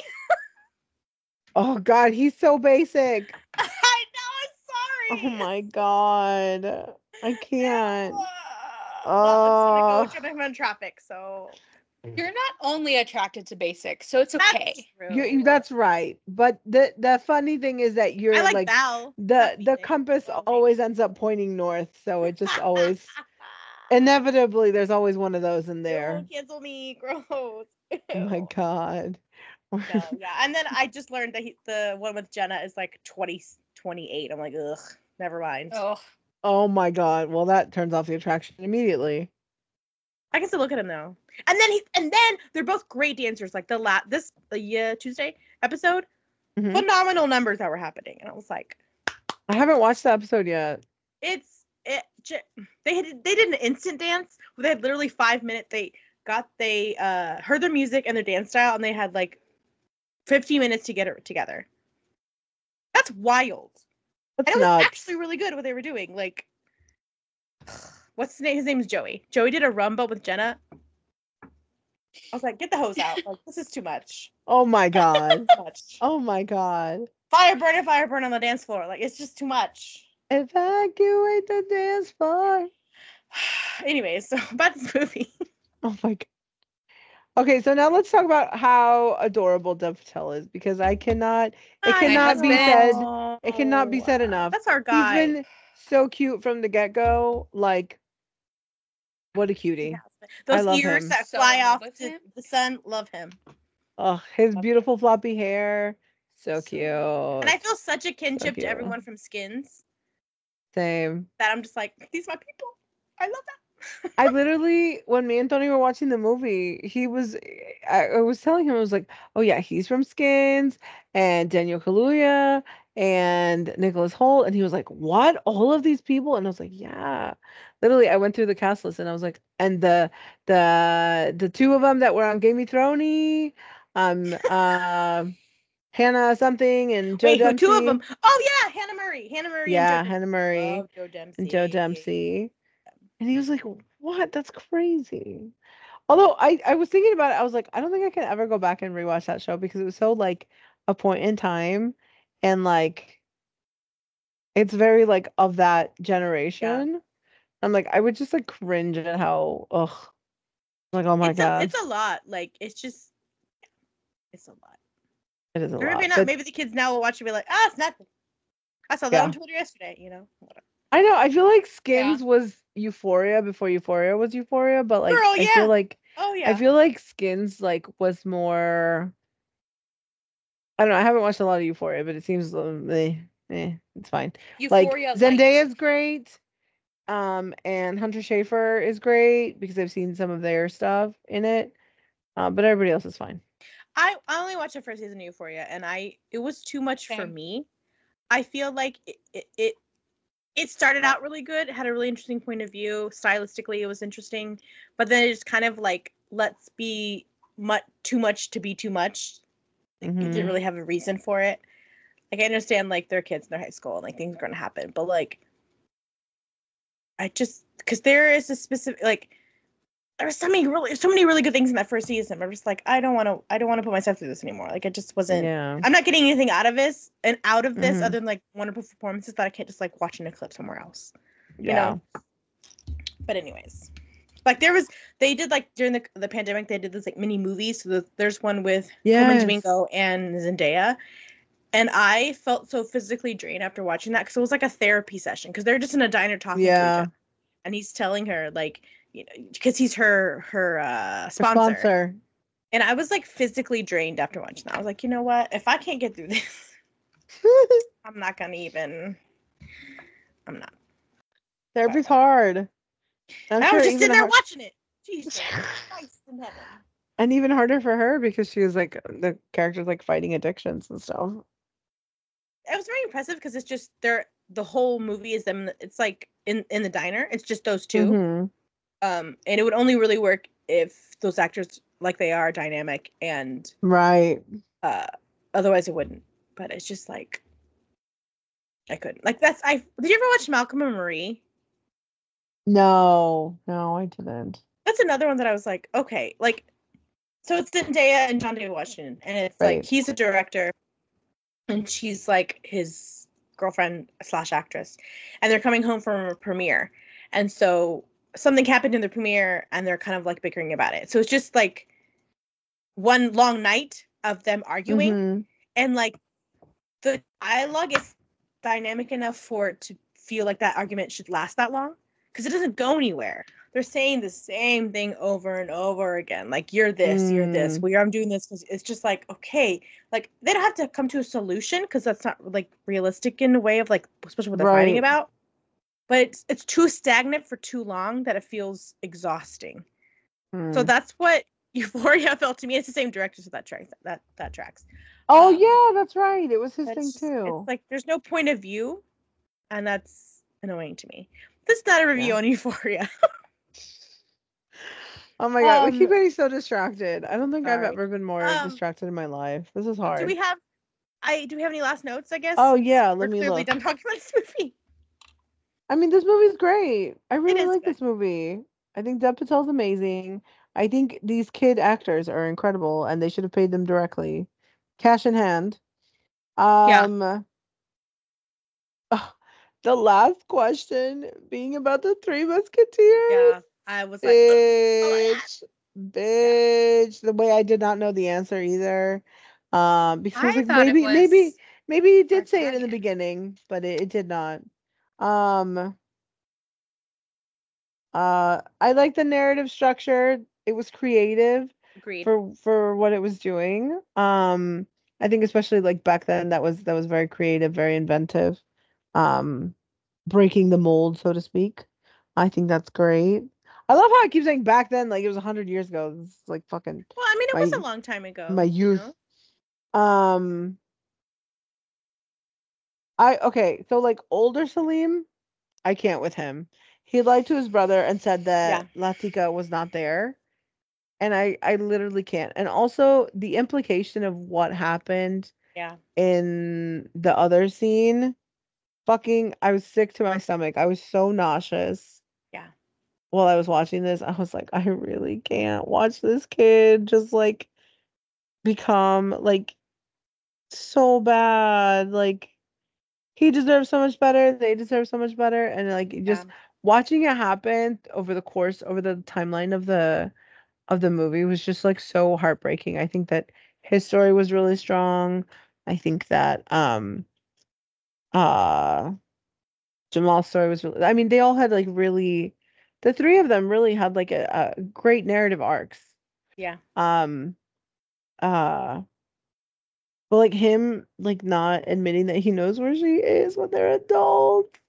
Oh god, he's so basic. I know. I'm sorry. Oh my god. I can't. Well, it's gonna Oh. go jumping in traffic. So You're not only attracted to basic, so it's that's okay. true. You, you that's right. But the the funny thing is that you're I like, like Val. the That's the me. compass Well, always ends up pointing north, so it just always inevitably there's always one of those in there. Don't cancel me. Gross. Oh my Ew. god. No, yeah. And then I just learned that he, the one with Jenna is like twenty, twenty-eight. I'm like, ugh, never mind. Oh, Oh my god. Well, that turns off the attraction immediately. I can still look at him though. And then he, and then they're both great dancers. Like the la- this the yeah, Tuesday episode, Mhm. phenomenal numbers that were happening, and I was like, I haven't watched the episode yet. it's it. j- They had they did an instant dance where they had literally five minutes. They got they uh heard their music and their dance style, and they had like fifteen minutes to get it together. That's wild. That's And it was nuts. actually really good what they were doing. Like, what's his name? His name is Joey. Joey did a rumba with Jenna. I was like, get the hose out. Like, this is too much. Oh my god. Too much. Oh my god. Fire burn, fire burn on the dance floor. Like, it's just too much. Evacuate the dance floor. Anyways, so about this movie. Oh my god. Okay, so now let's talk about how adorable Dev Patel is because I cannot it I cannot be know. said it cannot be said enough. That's our guy. He's been so cute from the get-go. Like what a cutie. Those love ears him. that So fly in love off with to him? the sun, love him. Oh, his beautiful floppy hair. So So- cute. And I feel such a kinship cute. to everyone from Skins Same. that I'm just like, these are my people. I love that. I literally, when me and Tony were watching the movie, he was, I, I was telling him, I was like, oh yeah, he's from Skins and Daniel Kaluuya and Nicholas Hoult. And he was like, what? All of these people? And I was like, yeah. Literally, I went through the cast list and I was like, and the, the, the two of them that were on Game of Thrones, um, uh, Hannah something and Joe Wait, who, Dempsey. two of them? Oh yeah, Hannah Murray. Hannah Murray. Yeah, and Joe Hannah Dempsey. Murray Love Joe Dempsey. and Joe Dempsey. And he was like, what? That's crazy. Although I, I was thinking about it, I was like, I don't think I can ever go back and rewatch that show because it was so like a point in time and like it's very like of that generation. I'm like, I would just like cringe at how ugh. Like, oh my it's god. A, it's a lot. Like it's just, it's a lot. It is a Or lot. maybe not. but- Maybe the kids now will watch it and be like, ah, it's nothing. I saw that Yeah. on Twitter yesterday. You know. Whatever. I know, I feel like Skins was Euphoria before Euphoria was Euphoria, but like Girl, I yeah. feel like Oh yeah. I feel like Skins like was more. I don't know. I haven't watched a lot of Euphoria, but it seems um, eh, eh, it's fine. Euphoria. Like Zendaya's great, um, and Hunter Schafer is great because I've seen some of their stuff in it, uh, but everybody else is fine. I, I only watched the first season of Euphoria, and I it was too much for Same. me. I feel like it, it it it started out really good, it had a really interesting point of view. Stylistically, it was interesting, but then it just kind of like let's be much too much to be too much. Like, It Mhm. didn't really have a reason for it. Like I understand, like they're kids in their high school, and like things are gonna happen, but like I just because there is a specific like. There were so many really, so many really good things in that first season. I'm just like, I don't want to, I don't want to put myself through this anymore. Like, it just wasn't. Yeah. I'm not getting anything out of this, and out of this Mhm. other than like wonderful performances that I can't just like watch in a clip somewhere else. You Yeah. know. But anyways, like there was, they did like during the the pandemic, they did this like mini movies. So the, there's one with Coleman Yes. Domingo and Zendaya, And I felt so physically drained after watching that because it was like a therapy session because they're just in a diner talking to each Yeah. other. And he's telling her, like, you know, because he's her her uh, Her sponsor. sponsor. And I was like physically drained after watching that. I was like, you know what? If I can't get through this, I'm not gonna even. I'm not. Therapy's hard. I'm And I sure was just even sitting there har- watching it. Jesus Christ in heaven. and even harder for her because she was like the character's like fighting addictions and stuff. It was very impressive because it's just they're the whole movie is them. It's like in in the diner. It's just those two. Mhm. Um, and it would only really work if those actors, like they are, dynamic, and Right. uh, otherwise it wouldn't. But it's just like I couldn't. Like that's I. Did you ever watch Malcolm and Marie? No, no, I didn't. That's another one that I was like, okay, like, so it's Zendaya and John David Washington, and it's like Right. he's a director, and she's like his girlfriend slash actress, and they're coming home from a premiere, and so something happened in the premiere, and they're kind of like bickering about it. So it's just like one long night of them arguing, Mhm. and like the dialogue is dynamic enough for it to feel like that argument should last that long because it doesn't go anywhere. They're saying the same thing over and over again. Like, you're this, you're this. Mm. Well, I'm doing this because it's just like, okay, like they don't have to come to a solution because that's not like realistic in a way of like, especially what they're fighting Right. about. But it's it's too stagnant for too long that it feels exhausting. So Mm. that's what Euphoria felt to me. It's the same director, so that tracks. That that tracks. Oh Um, yeah, that's right. It was his But thing it's, too. it's like there's no point of view, and that's annoying to me. This is not a review Yeah. on Euphoria. Oh my god, we keep Um, getting so distracted. I don't think I've sorry. ever been more Um, distracted in my life. This is do hard. we have? I do we have any last notes? I guess. Oh yeah, We're let me clearly look. done talking about this movie. I mean, this movie's great. I really is like good. this movie. I think Dev Patel's amazing. I think these kid actors are incredible, and they should have paid them directly, cash in hand. Yeah. Um, the last question being about the Three Musketeers. Yeah. I was like, oh, Bitch, bitch. The way I did not know the answer either. Um, because I was I like, thought it maybe, maybe, was maybe he did our say it in the dragon. beginning, but it, it did not. Um, uh, I like the narrative structure. It was creative agreed. for for what it was doing. Um, I think especially like back then that was that was very creative, very inventive. Um, breaking the mold, so to speak. I think that's great. I love how I keep saying back then, like it was a hundred years ago. This is like fucking Well, I mean, it my was a long time ago. my you youth. know? Um, I okay, so like older Salim, I can't with him. He lied to his brother and said Yeah. that Latika was not there. And I I literally can't. And also the implication of what happened Yeah. in the other scene, fucking I was sick to my stomach. I was so nauseous Yeah. while I was watching this. I was like, I really can't watch this kid just like become like so bad. Like he deserves so much better. They deserve so much better. And like it just Yeah. watching it happen over the course, over the timeline of the of the movie was just like so heartbreaking. I think that his story was really strong. I think that um uh Jamal's story was really, I mean, they all had like really, the three of them really had like a, a great narrative arcs. Yeah. Um uh but like him like not admitting that he knows where she is when they're adults.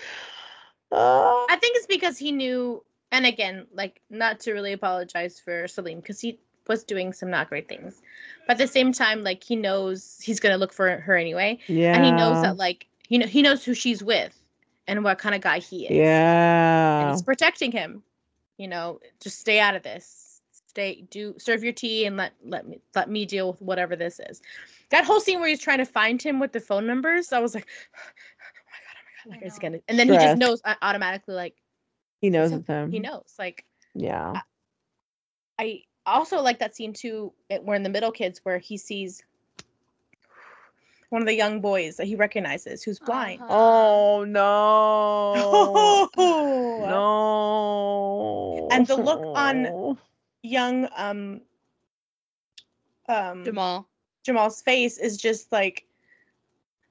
Uh, I think it's because he knew, and again, like, not to really apologize for Salim because he was doing some not great things, but at the same time, like, he knows he's gonna look for her anyway, yeah. and he knows that, like, you know, he knows who she's with and what kind of guy he is, and Yeah. he's protecting him. You know, just stay out of this. Stay, do serve your tea, and let let me let me deal with whatever this is. That whole scene where he's trying to find him with the phone numbers, I was like, like it's gonna, and then he just Stressed. knows uh, automatically, like He it's knows him. it's him. He knows. Like Yeah. I, I also like that scene too. It, where in the middle kids, where he sees one of the young boys that he recognizes who's blind. Uh-huh. Oh no. Oh, No. and the look on young um um Jamal. Jamal's face is just like,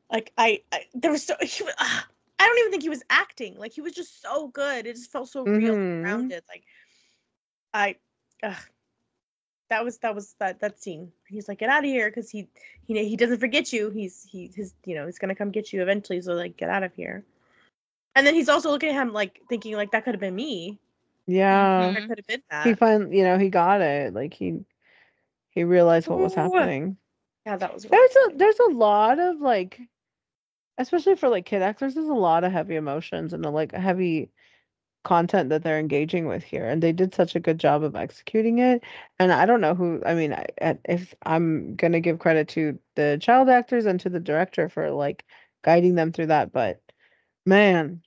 Like I, I there was so he was, uh, I don't even think he was acting. Like he was just so good. It just felt so real and Mhm. grounded. Like I, uh, that was that was that that scene. He's like, get out of here, because he he he doesn't forget you. He's he his you know he's gonna come get you eventually. So like, get out of here. And then he's also looking at him like thinking like that could have been me. Yeah. That Mhm. could have been He that. fin you know, he got it. Like he he realized what was Ooh. happening. Yeah, that was really There's a funny. there's a lot of like, especially for like kid actors, there's a lot of heavy emotions and a, like heavy content that they're engaging with here, and they did such a good job of executing it. And I don't know who, I mean, I, at- if I'm gonna give credit to the child actors and to the director for like guiding them through that, but man,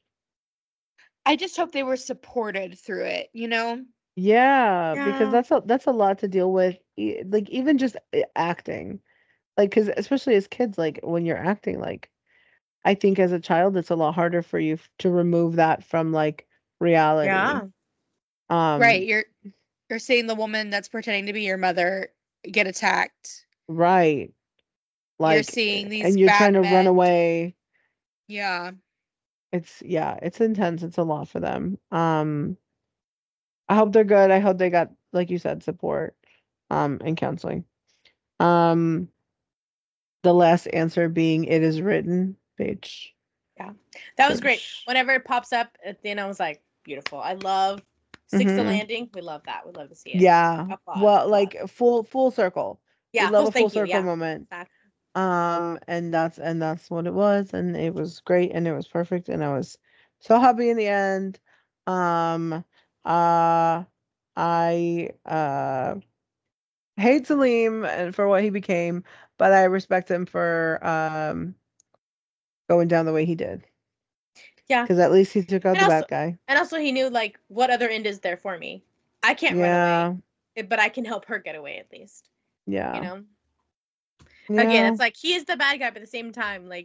I just hope they were supported through it, you know? yeah, because Yeah. that's a that's a lot to deal with, e- like even just uh, acting, like because especially as kids, like when you're acting, like I think as a child, it's a lot harder for you f- to remove that from like reality. Yeah. Um, Right. You're you're seeing the woman that's pretending to be your mother get attacked. right. You're Like, seeing these and you're trying bad to run men. away. Yeah. It's yeah, it's intense. It's a lot for them. Um, I hope they're good. I hope they got, like you said, support, um, and counseling. Um, the last answer being it is written, page. Yeah. That was great. Page. Whenever it pops up at the end, I was like, beautiful. I love Six to Mm-hmm. Landing. We love that. We love to see it. Yeah. Applause. Well, Applause. like full full circle. We Yeah. love Full a full thank you. circle Yeah. moment. Exactly. Um, and that's and that's what it was, and it was great, and it was perfect, and I was so happy in the end. Um, uh, I uh hate Salim and for what he became, but I respect him for um going down the way he did, Yeah. because at least he took out And the also bad guy. and also he knew like what other end is there for me. I can't run away, Yeah, eh, but I can help her get away at least. You yeah, know? Again, yeah, it's like he is the bad guy, but at the same time, like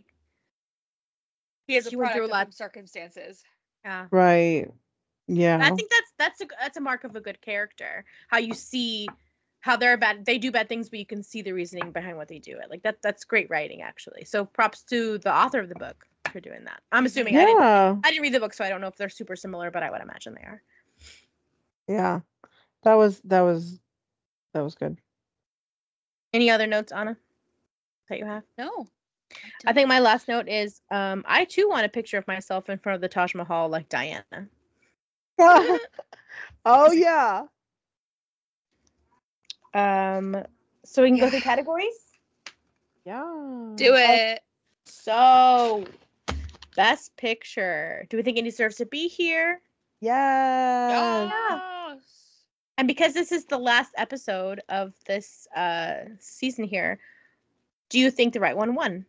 He is a he went through a product of lot. them circumstances. Yeah. right, I yeah, think that's that's a that's a mark of a good character. How you see how they're bad, they do bad things, but you can see the reasoning behind what they do it. Like that that's great writing actually. So props to the author of the book for doing that. I'm assuming I didn't yeah, I didn't read the book, so I don't know if they're super similar, but I would imagine they are. yeah. That was that was that was good. Any other notes, Anna, that you have? No. I think my last note is um I too want a picture of myself in front of the Taj Mahal like Diana. Oh yeah. Um so we can go Yeah. through categories. Yeah. Do it. So best picture. Do we think it deserves to be here? Yes. Yes. And because this is the last episode of this uh season here, do you think the right one won?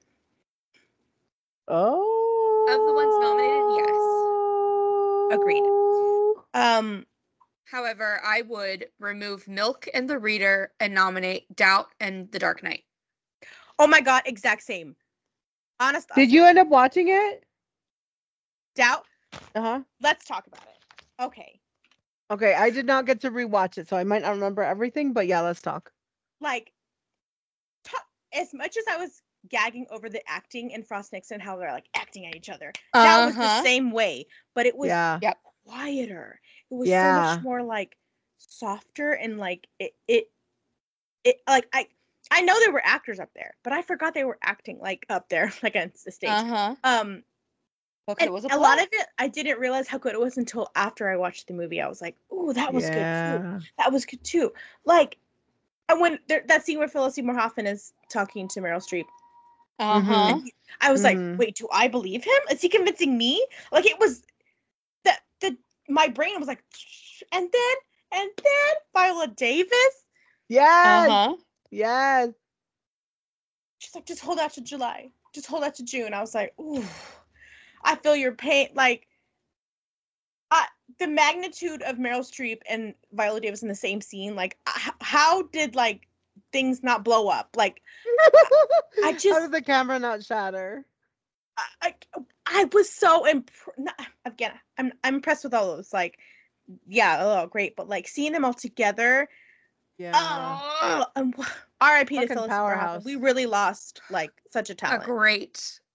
Oh. Of the ones nominated, yes. Agreed. Um However, I would remove Milk and the Reader and nominate Doubt and The Dark Knight. oh my god, exact same. Honest Did you end up watching it? Doubt? Uh-huh. Let's talk about it. Okay. Okay, I did not get to rewatch it, so I might not remember everything, but yeah, let's talk. Like ta- as much as I was gagging over the acting in Frost Nixon, how they're like acting at each other. That was the Uh-huh. same way, but it was Yeah. Yep. quieter. It was so Yeah. much more like softer and like it it it like I I know there were actors up there, but I forgot they were acting like up there, like on the stage. Uh-huh. Um, Well, 'cause and it was a a lot play. of it, I didn't realize how good it was until after I watched the movie. I was like, "Ooh, that was good too. Yeah. That was good too." Like, and when there, that scene where Phyllis Seymour Hoffman is talking to Meryl Streep, Uh-huh. Mhm. I was Mhm. like, "Wait, do I believe him? Is he convincing me?" Like, it was that the my brain was like, and then and then Viola Davis. Yes. Uh-huh. Yes. She's like, just hold out to July. Just hold out to June. I was like, ooh, I feel your pain. Like, I, the magnitude of Meryl Streep and Viola Davis in the same scene. Like, h- how did like things not blow up? Like, I How just, did the camera not shatter? I, I, I was so impressed. Again, I'm, I'm impressed with all those. Like, yeah, oh, great, but like seeing them all together. Yeah. Oh, um, R I P to Fucking Phyllis Seymour Hoffman. powerhouse. We really lost like such a A talent. great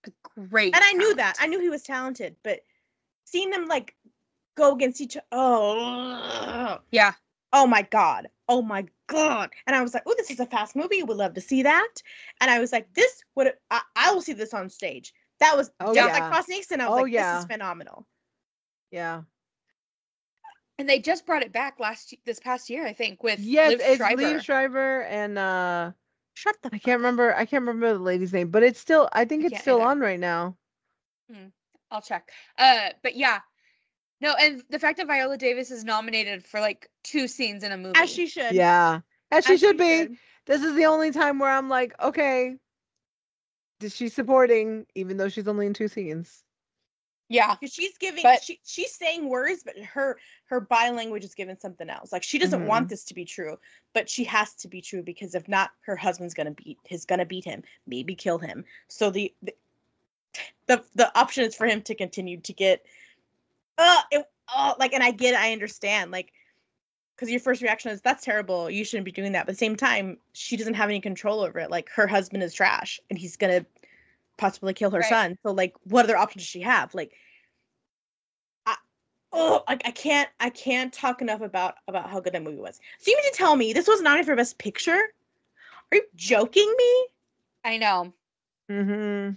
a great. And I knew talent. that. I knew he was talented, but seeing them like go against each other, oh, Yeah. oh my god, oh my god. And I was like, oh, this is a fast movie. Would love to see that. And I was like, this would I, I will see this on stage. That was Oh, just yeah. like Frost Nixon. I was Oh, like, this yeah. is phenomenal. Yeah. And they just brought it back last this past year, I think, with Yes, Liv it's Schreiber. Liev Schreiber and uh Shut the I fuck can't remember I can't remember the lady's name, but it's still I think I it's can't still either. on right now. I'll check. Uh, but yeah, no, and the fact that Viola Davis is nominated for like two scenes in a movie. As she should. Yeah. As she As should be. This is the only time where I'm like, okay, is she supporting even though she's only in two scenes? Yeah. 'Cause she's giving But- she she's saying words, but her her body language is giving something else. Like she doesn't Mhm. want this to be true, but she has to be true because if not, her husband's gonna beat he's gonna beat him, maybe kill him. So the the the, the option is for him to continue to get uh it, uh like and I get it, I understand like because your first reaction is that's terrible, you shouldn't be doing that, but at the same time she doesn't have any control over it. Like her husband is trash and he's gonna possibly kill her Right. son, so like what other options does she have? Like I, oh I, I can't I can't talk enough about about how good that movie was. So you mean to tell me this was nominated for Best Picture? Are you joking me? I know. Mhm.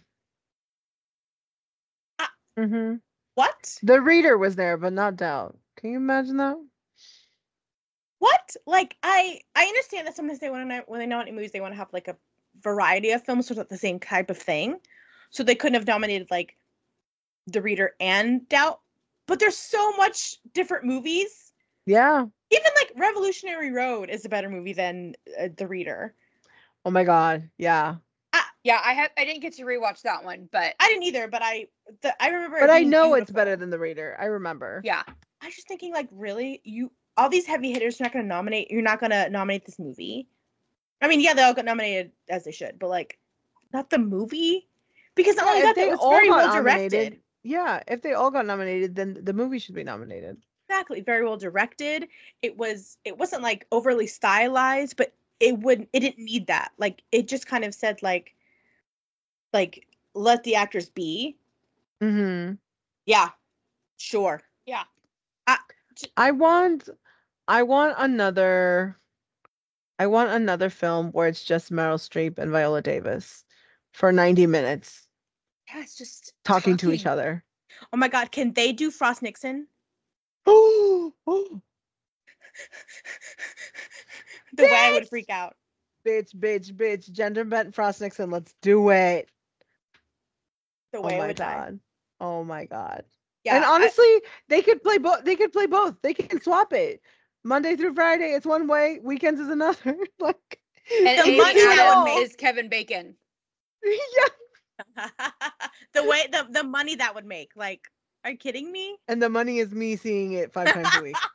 Ah. Mhm. What? The Reader was there, but not Doubt. Can you imagine that? What? Like I I understand that sometimes they want to when they nominate movies they want to have like a variety of films so it's not the same type of thing. So they couldn't have nominated like The Reader and Doubt. But there's so much different movies. Yeah. Even like Revolutionary Road is a better movie than uh, The Reader. Oh my god. Yeah. Yeah, I have. I didn't get to rewatch that one, but I didn't either, but I the, I remember. But it I being know it's beautiful. better than The Reader. I remember. yeah, I was just thinking, like, really, you all these heavy hitters, you're not going to nominate. You're not going to nominate this movie. I mean, yeah, they all got nominated as they should, but like, not the movie because not Yeah, only if that, they it was all very got well nominated- directed. Yeah, if they all got nominated, then the movie should be nominated. Exactly, very well directed. It was. It wasn't like overly stylized, but it wouldn't. It didn't need that. Like, it just kind of said like, like let the actors be. Mm-hmm. Yeah, sure. yeah. I want I want another I want another film where it's just Meryl Streep and Viola Davis for ninety minutes Yeah, it's just talking, to each other. Oh my God, can they do Frost Nixon? Oh, oh, The way I would Bitch! freak out. bitch, bitch, bitch. Gender bent Frost Nixon. Let's do it. The Oh way I my would die. god. Oh my god. Yeah. and I- honestly, they could play both. They could play both. They can swap it. Monday through Friday, it's one way. Weekends is another. Like, And The Amy money that would Adams make- is Kevin Bacon. yeah. the way the the money that would make. Like, are you kidding me? And the money is me seeing it five times a week.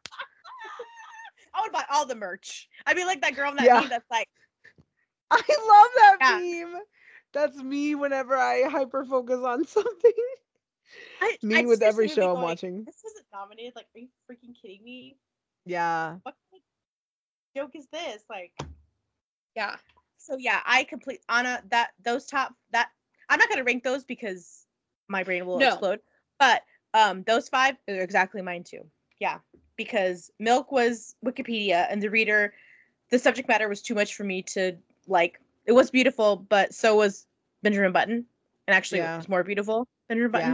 I would buy all the merch. I'd be like that girl in that Yeah. meme that's like, I love that Yeah. meme. That's me whenever I hyper focus on something. I, Me I'd with every seriously be show I'm going, watching. This wasn't nominated. Like, are you freaking kidding me? Yeah. What kind of joke is this? Like, Yeah. so yeah, I complete Anna that those top that I'm not gonna rank those because my brain will No. explode. But um, those five are exactly mine too. Yeah, because Milk was Wikipedia, and The Reader, the subject matter was too much for me to like. It was beautiful, but so was Benjamin Button, and actually Yeah. it was more beautiful. Benjamin Button. Yeah.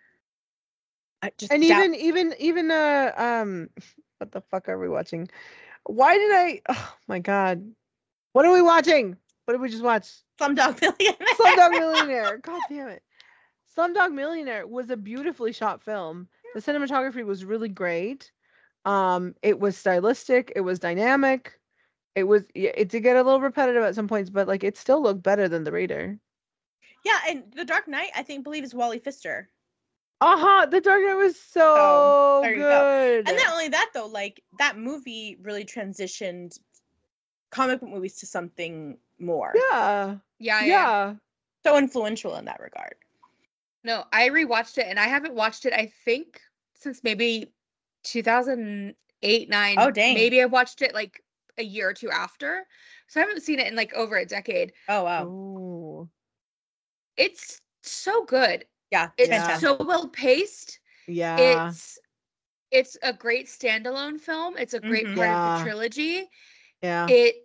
I just And doubt- even even even uh um what the fuck are we watching? Why did I oh my god. What are we watching? What did we just watch? Slumdog Millionaire. Slumdog Millionaire. God damn it. Slumdog Millionaire was a beautifully shot film. The cinematography was really great. Um, it was stylistic. It was dynamic. It was yeah, it did get a little repetitive at some points, but like it still looked better than The Reader. Yeah, and The Dark Knight, I think, believe is Wally Pfister. Uh-huh. The Dark Knight was so Oh, there you go. good. And not only that, though, like that movie really transitioned comic book movies to something more. Yeah. Yeah. Yeah. Yeah. So influential in that regard. No, I rewatched it and I haven't watched it, I think, since maybe two thousand eight, nine. Oh, dang. Maybe I watched it like a year or two after. So I haven't seen it in like over a decade. Oh wow. Ooh. It's so good. Yeah, It's Yeah. so well paced. Yeah. It's it's a great standalone film. It's a great Mhm. part of Yeah. the trilogy. Yeah. It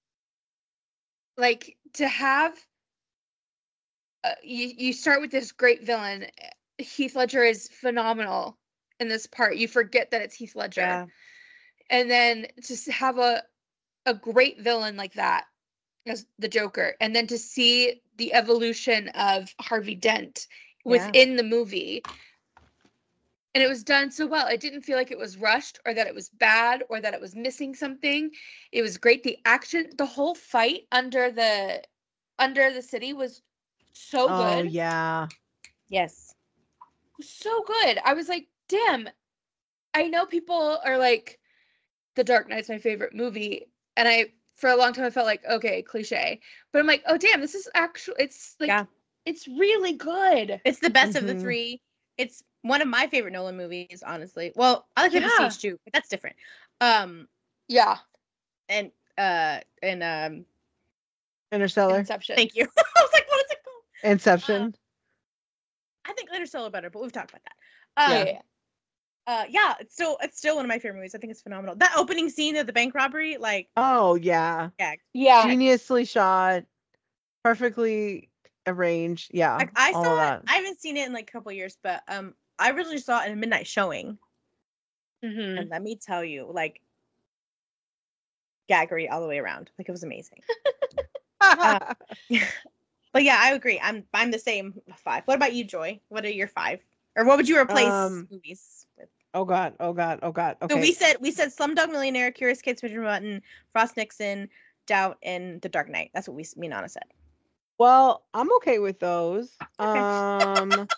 like to have uh, you you start with this great villain. Heath Ledger is phenomenal in this part. You forget that it's Heath Ledger. Yeah. And then just have a a great villain like that as the Joker, and then to see the evolution of Harvey Dent Yeah. within the movie. And it was done so well. It didn't feel like it was rushed or that it was bad or that it was missing something. It was great. The action, the whole fight under the under the city was so Oh good. yeah. Yes. So good. I was like, damn. I know people are like, The Dark Knight's my favorite movie, and I for a long time I felt like, okay, cliche. But I'm like, oh damn, this is actually it's like Yeah. it's really good. It's the best of the Mhm. three. It's one of my favorite Nolan movies, honestly. Well, I like the Yeah. Prestige too, but that's different. Um, Yeah. and uh, and um, Interstellar. Inception. thank you. I was like, what is it called? Inception. I think Interstellar better, but we've talked about that. Um, Yeah. yeah. yeah. Uh, yeah, it's still it's still one of my favorite movies. I think it's phenomenal. That opening scene of the bank robbery, like, Oh yeah. yeah, Yeah. Geniusly shot. Perfectly arranged. Yeah. like I all saw of it. that. I haven't seen it in like a couple years, but um, I originally saw it in a midnight showing, Mhm. and let me tell you, like, gaggery all the way around. Like, it was amazing. Uh, But yeah, I agree. I'm I'm the same five. What about you, Joy? What are your five? Or what would you replace Um, movies with? oh god. Oh god. Oh god. Okay. So we said we said Slumdog Millionaire, Curious Case of Benjamin Button, Frost Nixon, Doubt, and The Dark Knight. That's what we me and Anna said. Well, I'm okay with those. Okay. Um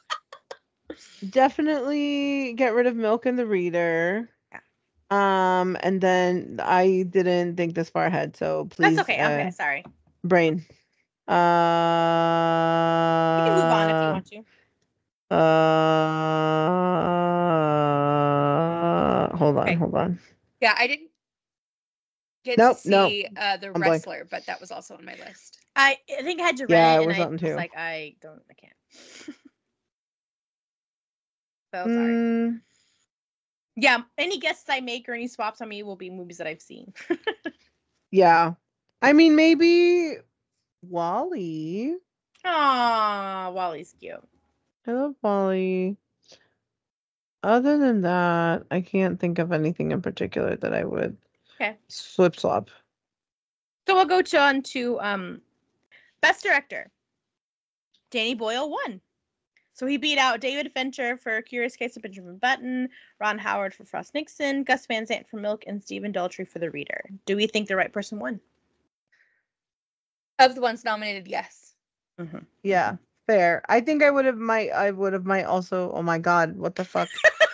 definitely get rid of Milk and the Reader. Yeah. Um and then I didn't think this far ahead, so please That's okay. uh, Okay, sorry. brain. Uh You can move on if you want to. Uh hold on, Okay. hold on. Yeah, I didn't get Nope, to nope. see uh, the I'm blank. wrestler, but that was also on my list. I I think I had to rent Yeah, it, it and was I something was too. like, I don't, I can't. So sorry. Mm, Yeah, any guesses I make or any swaps on me will be movies that I've seen. yeah. I mean, maybe Wally. Aw, Wally's cute. I love Wally. Other than that, I can't think of anything in particular that I would Okay. flip flop. So we'll go to, on to um, Best Director. Danny Boyle won. So he beat out David Fincher for Curious Case of Benjamin Button, Ron Howard for Frost Nixon, Gus Van Sant for Milk, and Stephen Daldry for The Reader. Do we think the right person won? Of the ones nominated, yes. Mm-hmm. Yeah, fair. I think I would have might I would have might also. Oh my god, what the fuck?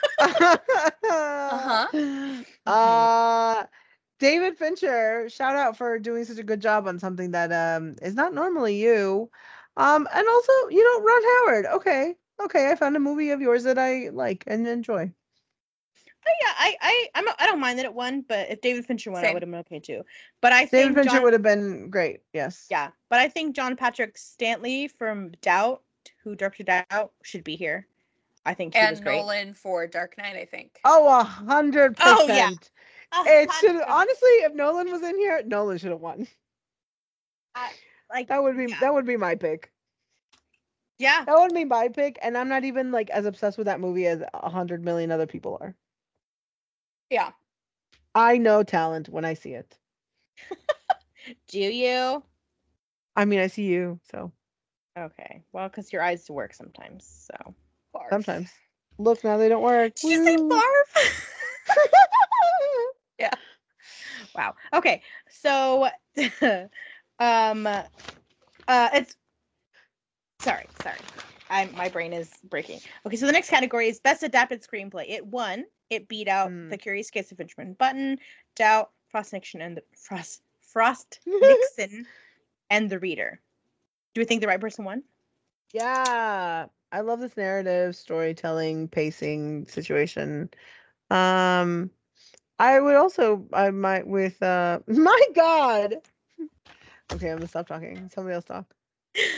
Uh-huh. Uh David Fincher, shout out for doing such a good job on something that um is not normally you. Um and also, you know, Ron Howard. Okay. Okay, I found a movie of yours that I like and enjoy. Oh, yeah, I I I'm, I don't mind that it won, but if David Fincher won, I Same. would have been okay too. But I David think Fincher John, would have been great. Yes. yeah, but I think John Patrick Stanley from Doubt, who directed Doubt, should be here. I think he was And great. Nolan for Dark Knight, I think. Oh, a hundred Oh, yeah. percent. A It should hundred- honestly, if Nolan was in here, Nolan should have won. I- like That would be yeah. that would be my pick. yeah. That would be my pick, and I'm not even like as obsessed with that movie as a hundred million other people are. Yeah. I know talent when I see it. Do you? I mean, I see you, so Okay. Well, because your eyes work sometimes. So. Barf. sometimes. Look, now they don't work. Did you say Woo. barf? Yeah. Wow. Okay. So, um, uh, it's sorry, sorry. I'm my brain is breaking. Okay, so the next category is best adapted screenplay. It won. It beat out Hmm. The Curious Case of Benjamin Button, Doubt, Frost Nixon, and the Frost Frost Nixon, and The Reader. Do we think the right person won? Yeah, I love this narrative, storytelling, pacing situation. Um, I would also, I might with, uh, my God. Okay, I'm gonna stop talking. Somebody else talk.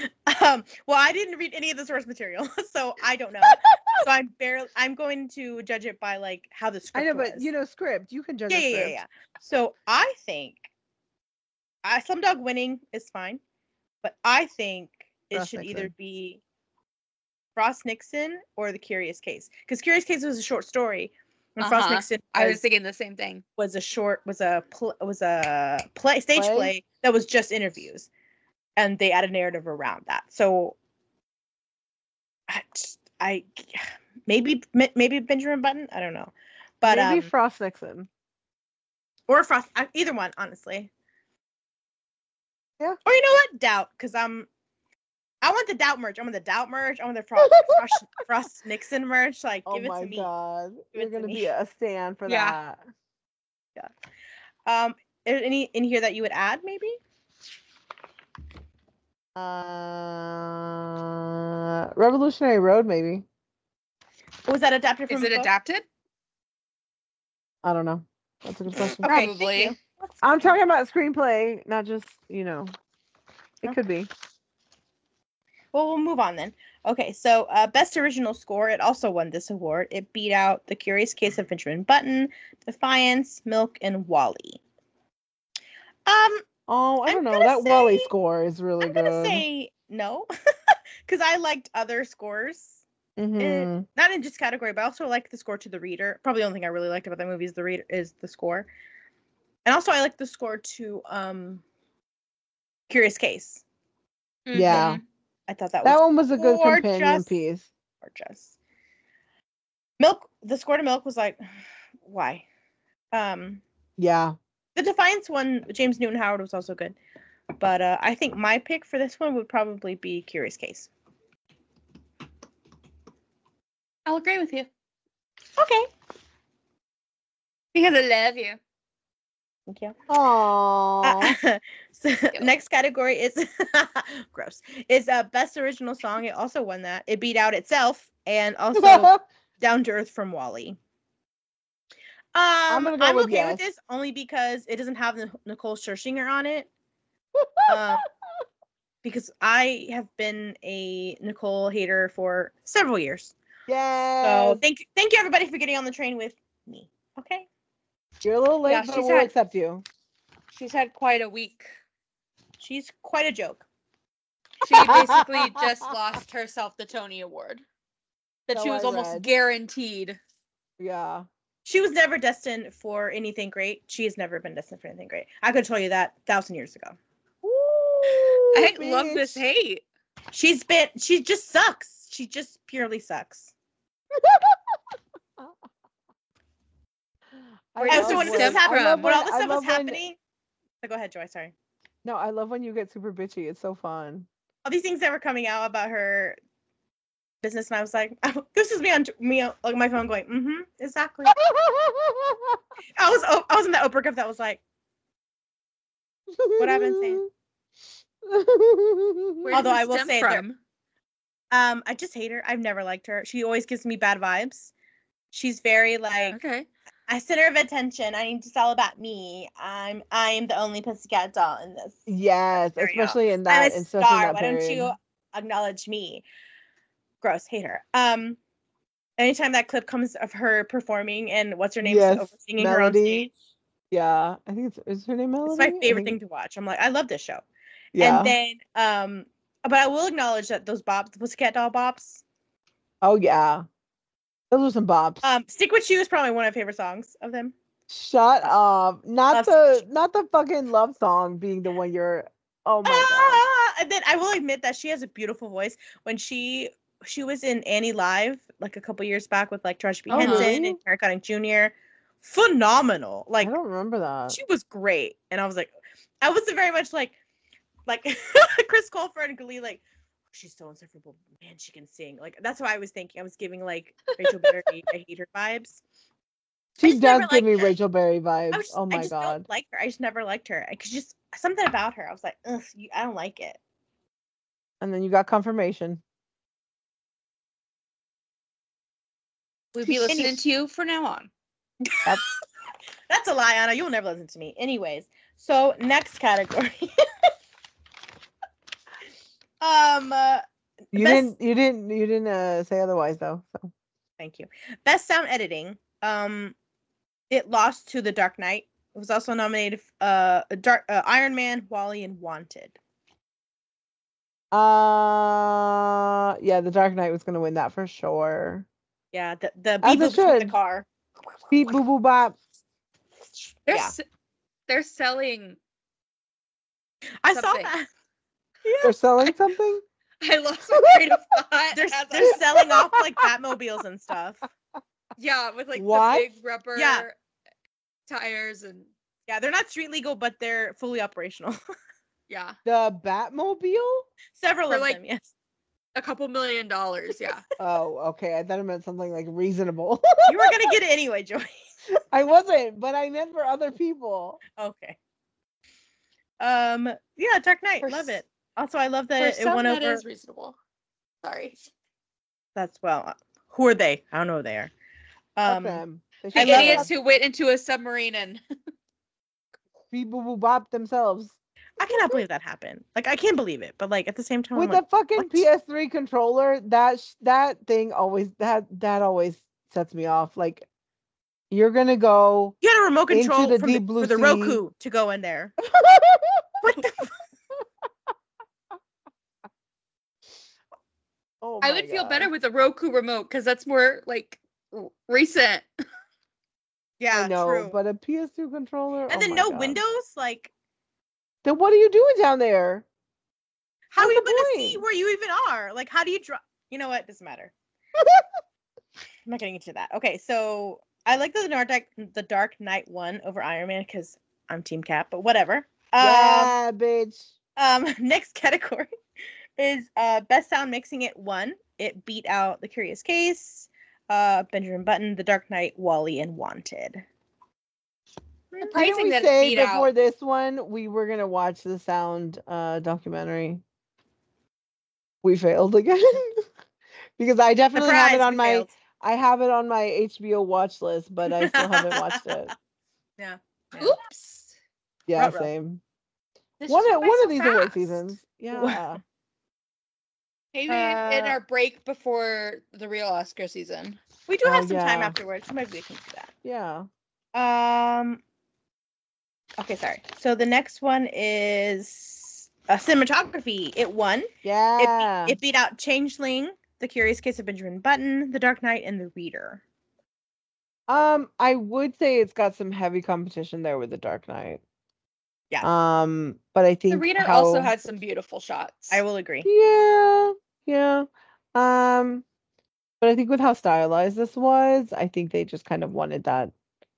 Um, well, I didn't read any of the source material, so I don't know. So I'm barely. I'm going to judge it by like how the script I know, was. but you know, script. You can judge Yeah, a yeah, script. yeah, yeah. So I think, I Slumdog winning is fine, but I think it Frost should either Nixon. be Frost Nixon or The Curious Case, because Curious Case was a short story, and Frost Uh-huh. Nixon I was was, thinking the same thing. was a short was a pl- was a play stage Play? play that was just interviews, and they added narrative around that. So I, just- I maybe maybe Benjamin Button, I don't know, but Maybe um Frost Nixon. or Frost, I- either one, honestly. Yeah. Or you know what, Doubt, because I'm I want the Doubt merch. I want the Doubt merch. I want the Frost Frost, Frost Nixon merch. Like, Oh give it my to me. god, Give you're it to gonna me. be a stand for Yeah. that. Um, is there any in here that you would add, maybe? Uh, Revolutionary Road, maybe. Was that adapted from Is a it book? adapted? I don't know. That's a good question. Okay, thank Probably. you. That's I'm good. talking about screenplay, not just, you know. It Okay. could be. Well, we'll move on then. Okay, so uh, best original score. It also won this award. It beat out The Curious Case of Benjamin Button, Defiance, Milk, and Wall-E. Um, Oh, I I'm don't know. gonna That Wally say- score is really I'm gonna good. say no, because I liked other scores. hmm Not in just category, but I also like the score to the reader. Probably the only thing I really liked about that movie is the reader is the score, and also I like the score to um, Curious Case. Yeah. Mhm. I thought that, That was one was a good companion gorgeous. piece. gorgeous. Milk, the score to Milk was like, why? Um, Yeah. the Defiance one, James Newton Howard, was also good, but uh, I think my pick for this one would probably be Curious Case. I'll agree with you Okay. because I love you. Thank you. Aww. Uh, so next category is gross. Is uh, best original song. It also won that. It beat out itself and also Down to Earth from Wall-E. Um, I'm, gonna go with okay yes. with this only because it doesn't have Nic- Nicole Scherzinger on it. Um, because I have been a Nicole hater for several years. Yes. So thank thank you everybody for getting on the train with me. Okay. You're a little late, Yeah, but she's we'll had- accept you. She's had quite a week. She's quite a joke. She basically just lost herself the Tony Award that So she was I almost read. guaranteed. Yeah. She was never destined for anything great. She has never been destined for anything great. I could tell you that a thousand years ago. I love this bitch. hate. She's been, she just sucks. She just purely sucks. I Where Oh, does so love when it this stem was happening, I love from? when when, all this I stuff was love when- happening, so go ahead, Joy. Sorry. No, I love when you get super bitchy. It's so fun. All these things that were coming out about her business, and I was like, this is me on me on like, my phone going, mm-hmm, exactly. I was oh, I was in that Oprah gif that was like, what I've been saying. Where Although does I it will stem say there- from? Um, I just hate her. I've never liked her. She always gives me bad vibes. She's very like, Okay. I center of attention. I need it's all about me. I'm I'm the only pussycat doll in this. Yes, There you go. especially in I'm that, a especially in star. that Why period. don't you acknowledge me? Gross, hate her. Um, anytime that clip comes of her performing and what's her name Yes, is over singing her on Melody. stage, Yeah, I think it's is her name Melody. it's my I favorite think- thing to watch. I'm like, I love this show. Yeah. And then, um, but I will acknowledge that those bops, the pussycat doll bops, Oh yeah, those are some bops. um, "Stick With You" is probably one of my favorite songs of them. Shut up! Not Love the song. not the fucking love song being the one you're. Oh my god. Ah! And then I will admit that she has a beautiful voice. When she she was in Annie Live like a couple years back with like Taraji P. Oh, Henson really? and Harry Connick Junior Phenomenal. Like I don't remember that. she was great, and I was like, I was very much like, like Chris Colfer and Glee, like she's so insufferable. Man, she can sing. Like that's what I was thinking. I was giving like Rachel Berry, I hate her vibes. She just never does give liked me her. Rachel Berry I vibes. was just, Oh I my just god. don't like her. I just never liked her. I could just something about her. I was like, ugh, you, I don't like it. And then you got confirmation. We'll be listening to you from now on. That's a lie, Anna. You'll never listen to me. Anyways, so next category. Um, uh, You best, didn't. You didn't. You didn't uh, say otherwise though. So. Thank you. Best sound editing. Um, it lost to The Dark Knight. It was also nominated. Uh, Dark uh, Iron Man, Wall-E, and Wanted. Uh, yeah, The Dark Knight was gonna win that for sure. Yeah, the the As beep it boops from the should. car. Beep boo boo bop. They're Yeah. s- they're selling. I saw something. that. They're selling something. I lost my train of thought. They're as I they're was- selling off like Batmobiles and stuff. Yeah, with like What? the big rubber Yeah. tires and Yeah, they're not street legal, but they're fully operational. yeah, The Batmobile. Several For, of like- them, yes. a couple million dollars. Yeah. Oh, okay. I thought it meant something like reasonable. You were gonna get it anyway, Joy. I wasn't, but I meant for other people. Okay. Um. Yeah, Dark Knight. For Love s- it. Also, I love For that it some, went that over. is reasonable. Sorry. That's well. Who are they? I don't know who they are. Fuck Um. them. They The I should love idiots that- who went into a submarine and beep boo boo bop themselves I cannot believe that happened. Like, I can't believe it, but like at the same time, with I'm like, the fucking what? P S three controller. That sh- that thing always that that always sets me off. Like, you're gonna go. you had a remote into control the from the, deep blue for the sea. Roku to go in there. What the? F- Oh I my would feel God. better with a Roku remote because that's more like r- recent. yeah, I know, true. but a P S two controller. and oh then my no God. windows. Like, Then what are you doing down there? how are What's you the gonna see point? where you even are? Like, how do you draw? You know what? Doesn't matter. I'm not getting into that. Okay, so I like the Dark the Dark Knight one over Iron Man because I'm Team Cap, but whatever. Um, Yeah, bitch. um, next category is uh best sound mixing. It won. It beat out The Curious Case, uh, Benjamin Button, The Dark Knight, Wall-E, and Wanted. Didn't Surprising we that it say beat before out. this one we were gonna watch the sound uh documentary? We failed again because I definitely have Surprise, it on we my failed. I have it on my H B O watch list, but I still haven't watched it. Yeah. yeah. Oops. Yeah, Ruh-roh. same. This One just of went by one so of these award fast. seasons. Yeah. Maybe in- in Uh, our break before the real Oscar season. We do Oh, have some time yeah. afterwards, so maybe we can do that. Yeah. Um. Okay, sorry. So the next one is uh, cinematography. It won. It, Yeah. be- it beat out Changeling, The Curious Case of Benjamin Button, The Dark Knight, and The Reader. Um, I would say it's got some heavy competition there with the Dark Knight. Yeah. Um, but I think The reader how, also had some beautiful shots. I will agree. Yeah, yeah. Um, but I think with how stylized this was, I think they just kind of wanted that.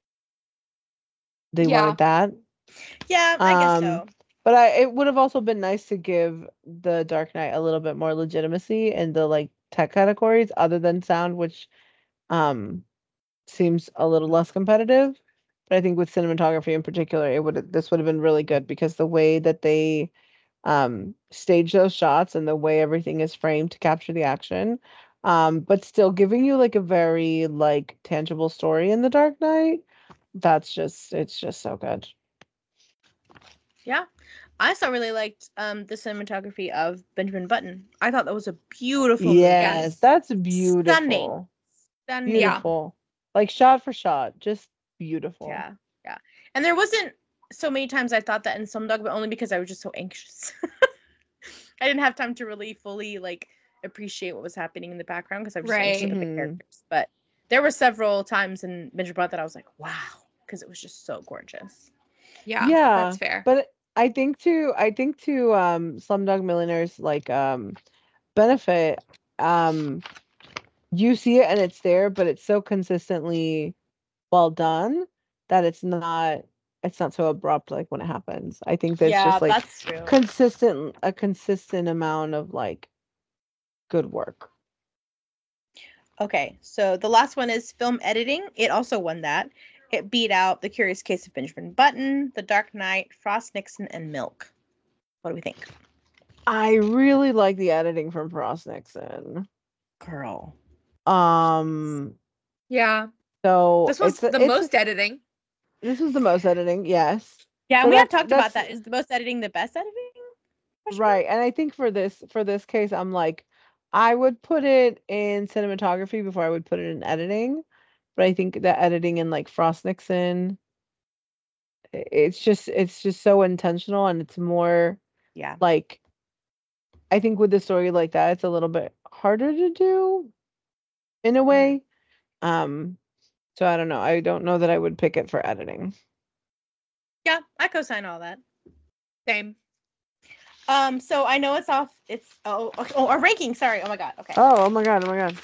They Yeah. wanted that. Yeah, I guess Um, so. But I it would have also been nice to give the Dark Knight a little bit more legitimacy in the like tech categories other than sound, which um seems a little less competitive. But I think with cinematography in particular, it would this would have been really good because the way that they um stage those shots and the way everything is framed to capture the action, um, but still giving you like a very like tangible story in the Dark Knight. That's just it's just so good. Yeah. I also really liked um the cinematography of Benjamin Button. I thought that was a beautiful movie. Yes, that's beautiful. Stunning. Stunning. Beautiful. Like shot for shot, just beautiful. Yeah, yeah. And there wasn't so many times I thought that in Slumdog, but only because I was just so anxious. I didn't have time to really fully like appreciate what was happening in the background because I was just anxious Right. about the Mhm. characters. But there were several times in Benjamin Button that I was like, wow, because it was just so gorgeous. Yeah, Yeah, that's fair. But I think to I think to um Slumdog Millionaire's like um benefit, um you see it and it's there, but it's so consistently well done that it's not it's not so abrupt like when it happens. I think there's yeah, just like that's true. consistent a consistent amount of like good work. Okay, so the last one is film editing. It also won that. It beat out The Curious Case of Benjamin Button, The Dark Knight, Frost Nixon, and Milk. What do we think? I really like the editing from Frost Nixon. Girl. Um Yeah. so This was it's a- the it's a- most editing. This was the most editing, yes. Yeah, So and we have that's- talked about that's- that. Is the most editing the best editing? Question mark? Right. And I think for this for this case, I'm like, I would put it in cinematography before I would put it in editing. But I think the editing in like Frost Nixon, i- it's just it's just so intentional and it's more Yeah. like I think with a story like that, it's a little bit harder to do in a Mhm. way. Um, so I don't know. I don't know that I would pick it for editing. Yeah, I co-sign all that. Same. Um, so I know it's off. It's oh oh, oh our ranking. Sorry. Oh my god. Okay. Oh, oh my god, oh my god.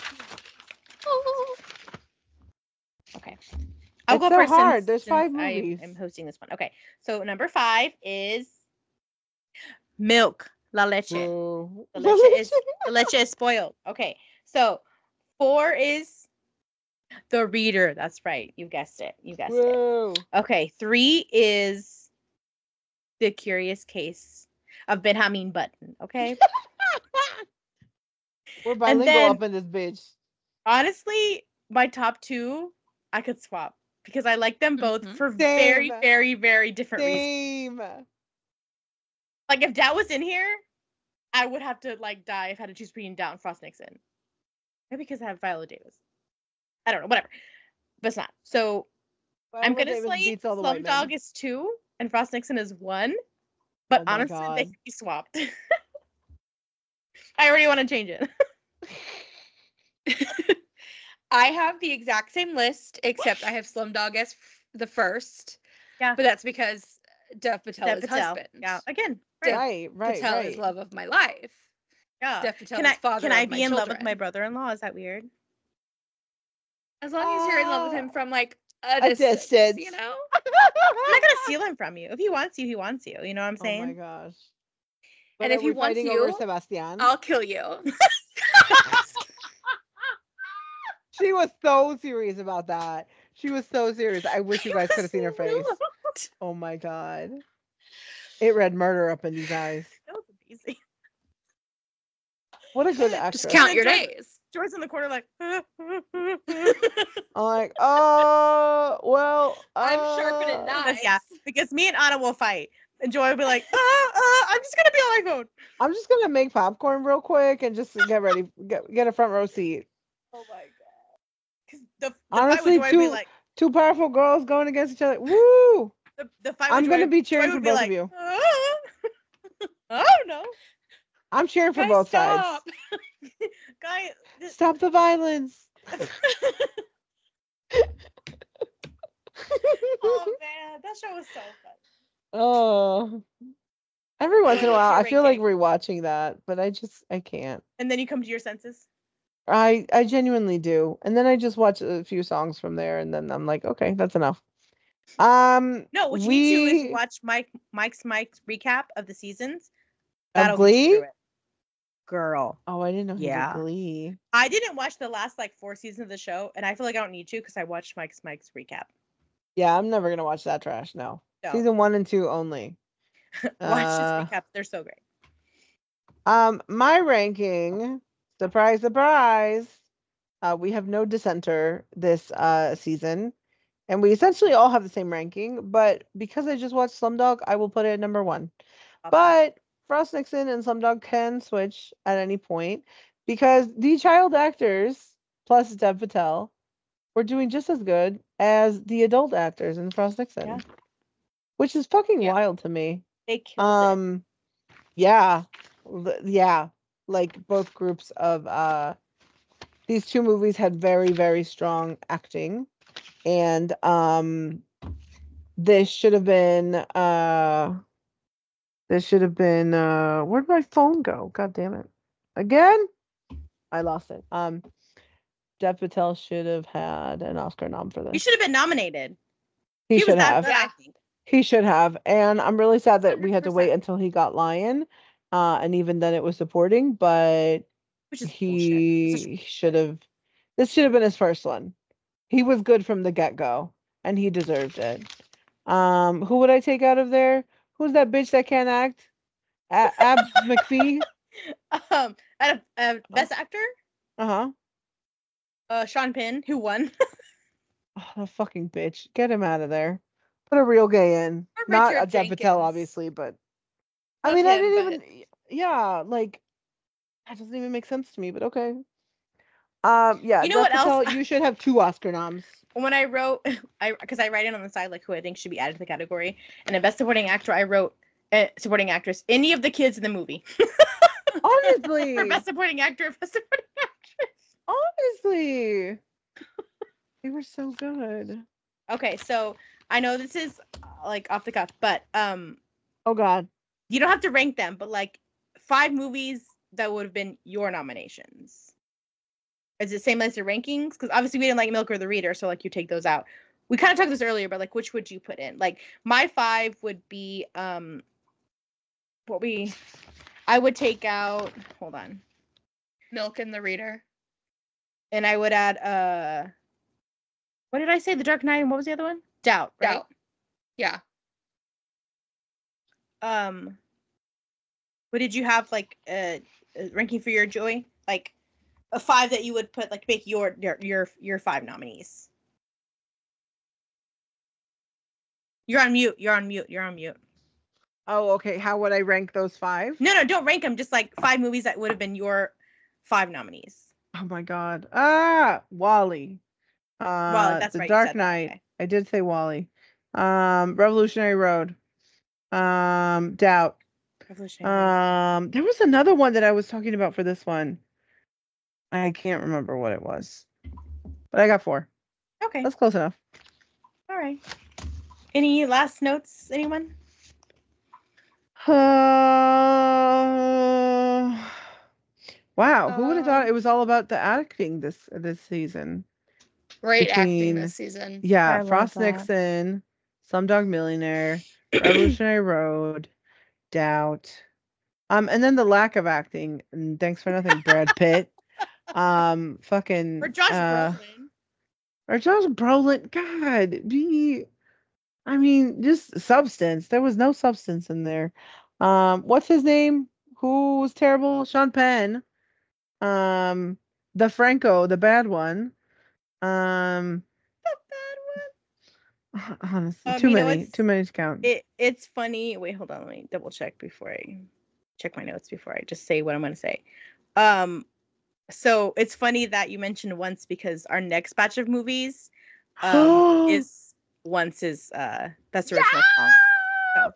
Okay. I'll It's go so first hard. since, There's since five I movies. am hosting this one. Okay. So number five is Milk. La leche. Boo. The leche is the leche is spoiled. Okay. So four is The Reader. That's right. You guessed it. You guessed it. Boo. Okay. Three is The Curious Case of Benjamin Button. Okay. We're bilingual then- up in this bitch. Honestly, my top two, I could swap because I like them both Mhm. for very, Same. very, very different reasons. Same. Like if Dad was in here, I would have to like die if I had to choose between Dad and Frost Nixon. Maybe because I have Viola Davis. I don't know, whatever. But it's not. So I'm Viola gonna Davis say beats all the white men. Slumdog is two and Frost Nixon is one. But Oh my honestly, they God. could be swapped. I already want to change it. I have the exact same list, except I have Slumdog as f- the first. Yeah. But that's because Dev Patel Dev is Patel. husband. Yeah. Again. Dev Right, right, Patel right. is love of my life. Yeah. Dev Patel Can is I father can I of my be in love with children. my brother-in-law? Is that weird? As long as you're in love with him Ah, from like a, a distance, distance. you know? I'm not gonna steal him from you. If he wants you, he wants you. You know what I'm Oh my saying? gosh. And But if are he we wants fighting over you, Sebastian? I'll kill you. She was so serious about that. She was so serious. I wish you guys could have seen her face. Oh my God. It read murder up in these eyes. That was easy. What a good actress. Just count your George- days. George's in the corner like. I'm like, oh, well. I'm sharpening uh, knives. yeah, because me and Anna will fight, and Joy will be like, uh, uh, "I'm just gonna be on my phone." I'm just gonna make popcorn real quick and just get ready, get get a front row seat. Oh my god! Because the, the Honestly, fight with Joy would be two like, two powerful girls going against each other. Woo! the, the fight. I'm with gonna Joy, be cheering Joy for would be both like, of you. Uh, oh no, I'm cheering for Guys, both stop. sides. guy. This, Stop the violence. oh man, that show was so fun. Oh. Every once in a What's while, your I feel like ranking? rewatching that, but I just I can't. And then you come to your senses. I I genuinely do, and then I just watch a few songs from there, and then I'm like, okay, that's enough. Um, No, what you we need to is watch Mike Mike's Mike's recap of the seasons. of That'll get you Glee. through it. Girl. Oh, I didn't know he Yeah. did Glee. I didn't watch the last like four seasons of the show, and I feel like I don't need to because I watched Mike's Mike's recap. Yeah, I'm never gonna watch that trash. No, No. season one and two only. Watch Uh, his recaps; they're so great. Um, my ranking, surprise, surprise. Uh, we have no dissenter this uh season, and we essentially all have the same ranking. But because I just watched Slumdog, I will put it at number one. But Frost Nixon and Slumdog can switch at any point because the child actors plus Dev Patel were doing just as good as the adult actors in Frost Nixon, Yeah. which is fucking Yeah. wild to me. they killed it. Um, yeah, l- yeah, like both groups of uh, these two movies had very, very strong acting, and um, this should have been uh, this should have been uh, where'd my phone go? God damn it! Again, I lost it. Um, Dev Patel should have had an Oscar nom for He this. should have been nominated. He He was should that have. good, I think. He should have. And I'm really sad that we had to wait one hundred percent. until he got Lion. Uh, and even then it was supporting, but Which is bullshit. he Such- should have this should have been his first one. He was good from the get-go and he deserved it. Um, who would I take out of there? Who's that bitch that can't act? A- Abs McPhee? um, out of uh, best Oh. actor, Uh-huh. uh, Sean Penn, who won. Oh, the fucking bitch. Get him out of there. Put a real gay in. Or Not Richard a Dev Patel, Jenkins. obviously, but I Love mean, I him, didn't but- even yeah, like that doesn't even make sense to me, but okay. Um, yeah, You know what Death Patel, else? you should have two Oscar noms. When I wrote, I because I write it on the side like who I think should be added to the category, and a best supporting actor, I wrote uh, supporting actress, any of the kids in the movie. Honestly, For best supporting actor, best supporting actress. honestly, they were so good. Okay, so I know this is uh, like off the cuff, but um, Oh God. you don't have to rank them, but like five movies that would have been your nominations. Is it same as your rankings? Because obviously we didn't like Milk or the Reader, so like you take those out. We kind of talked this earlier, but like which would you put in? Like my five would be um, what we, I would take out. Hold on, Milk and the Reader. and I would add uh, what did I say? The Dark Knight, and what was the other one? Doubt, right? Doubt. Yeah. Um, what did you have like uh, uh ranking for your Joy? Like a five that you would put like make your your your, your five nominees. You're on mute. You're on mute. You're on mute. Oh, okay. How would I rank those five? No, no, don't rank them. Just like five movies that would have been your five nominees. Oh my God. Ah, Wally. Uh, Well, that's The right. you Dark said that, Knight. okay. I did say Wally. Um, Revolutionary Road. Um, Doubt. Revolutionary Road. Um, there was another one that I was talking about for this one. I can't remember what it was, but I got four. Okay. That's close enough. All right. Any last notes, anyone? Uh, wow, who would have thought Um, it was all about the acting this this season? Great acting Between- this season. Yeah, I love Frost that. Nixon, Slumdog Millionaire, Revolutionary Road, Doubt. Um, and then the lack of acting. And thanks for nothing, Brad Pitt. Um, fucking Or Josh uh, Brolin. or Josh Brolin. God, be. I mean, just substance. There was no substance in there. Um, what's his name? Who was terrible? Sean Penn. Um, the Franco, the bad one. Um, The bad one. honestly, Um, too you know, many, it's- too many to count. It it's funny. Wait, hold on. Let me double check before I check my notes before I just say what I'm going to say. Um, so it's funny that you mentioned Once because our next batch of movies um is Once is uh best original song. So.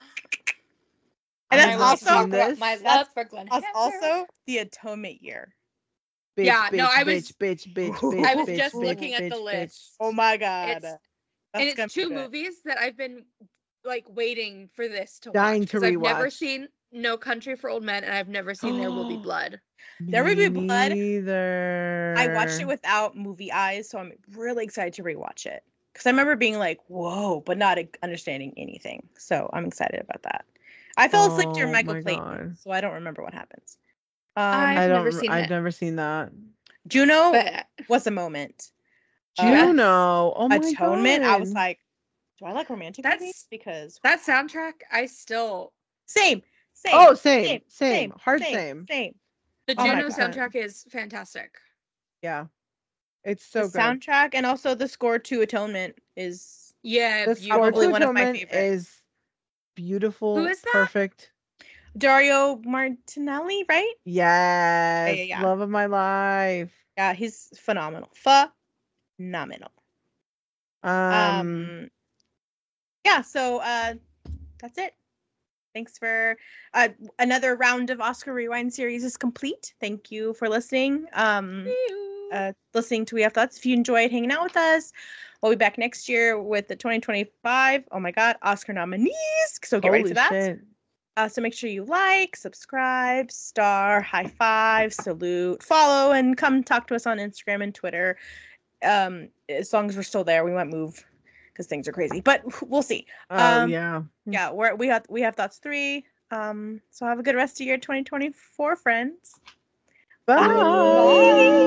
And I that's have my not also seen this. my that's love for Glenn That's Hansard. also the Atonement year. Bitch, Yeah, bitch, no, I bitch, was- bitch, bitch, bitch, I was bitch, just bitch, looking bitch, at the bitch, list. Oh my god. It's- That's and gonna it's be two good. movies that I've been like waiting for this to Dying watch to because I've never rewatch. seen No Country for Old Men and I've never seen There Will Be Blood. There Will Be Blood. Neither. I watched it without movie eyes, so I'm really excited to rewatch it. Because I remember being like, whoa, but not understanding anything. So I'm excited about that. I fell asleep during Oh Michael my Clayton, God. so I don't remember what happens. Um, I've I don't. never re- seen I've it. never seen that. Juno But was a moment. Yes. Juno. Oh my Atonement, God. I was like, do I like romantic That's- movies? Because that soundtrack, I still same, same. Oh, same, same, hard same, same. same. the one hundred Juno percent. soundtrack is fantastic. Yeah, it's so the good. soundtrack and also the score to Atonement is Yeah, The beautiful. score Probably to one of my Atonement favorite. is beautiful. Who is that? Perfect. Dario Martinelli, right? Yes. yeah, yeah. Love of my life. Yeah, he's phenomenal. Phenomenal. Um. Um yeah, so uh that's it. Thanks for uh another round of Oscar Rewind series is complete. Thank you for listening. Um uh listening to We Have Thoughts. If you enjoyed hanging out with us, we'll be back next year with the twenty twenty-five, oh my god, Oscar nominees. So get holy ready for that. shit. Uh, so make sure you like, subscribe, star, high five, salute, follow, and come talk to us on Instagram and Twitter. Um, as long as we're still there, we might move because things are crazy, but we'll see. Oh Um, yeah. Yeah, we're we have we have thoughts three. Um, so have a good rest of your twenty twenty-four, friends. Bye. Bye.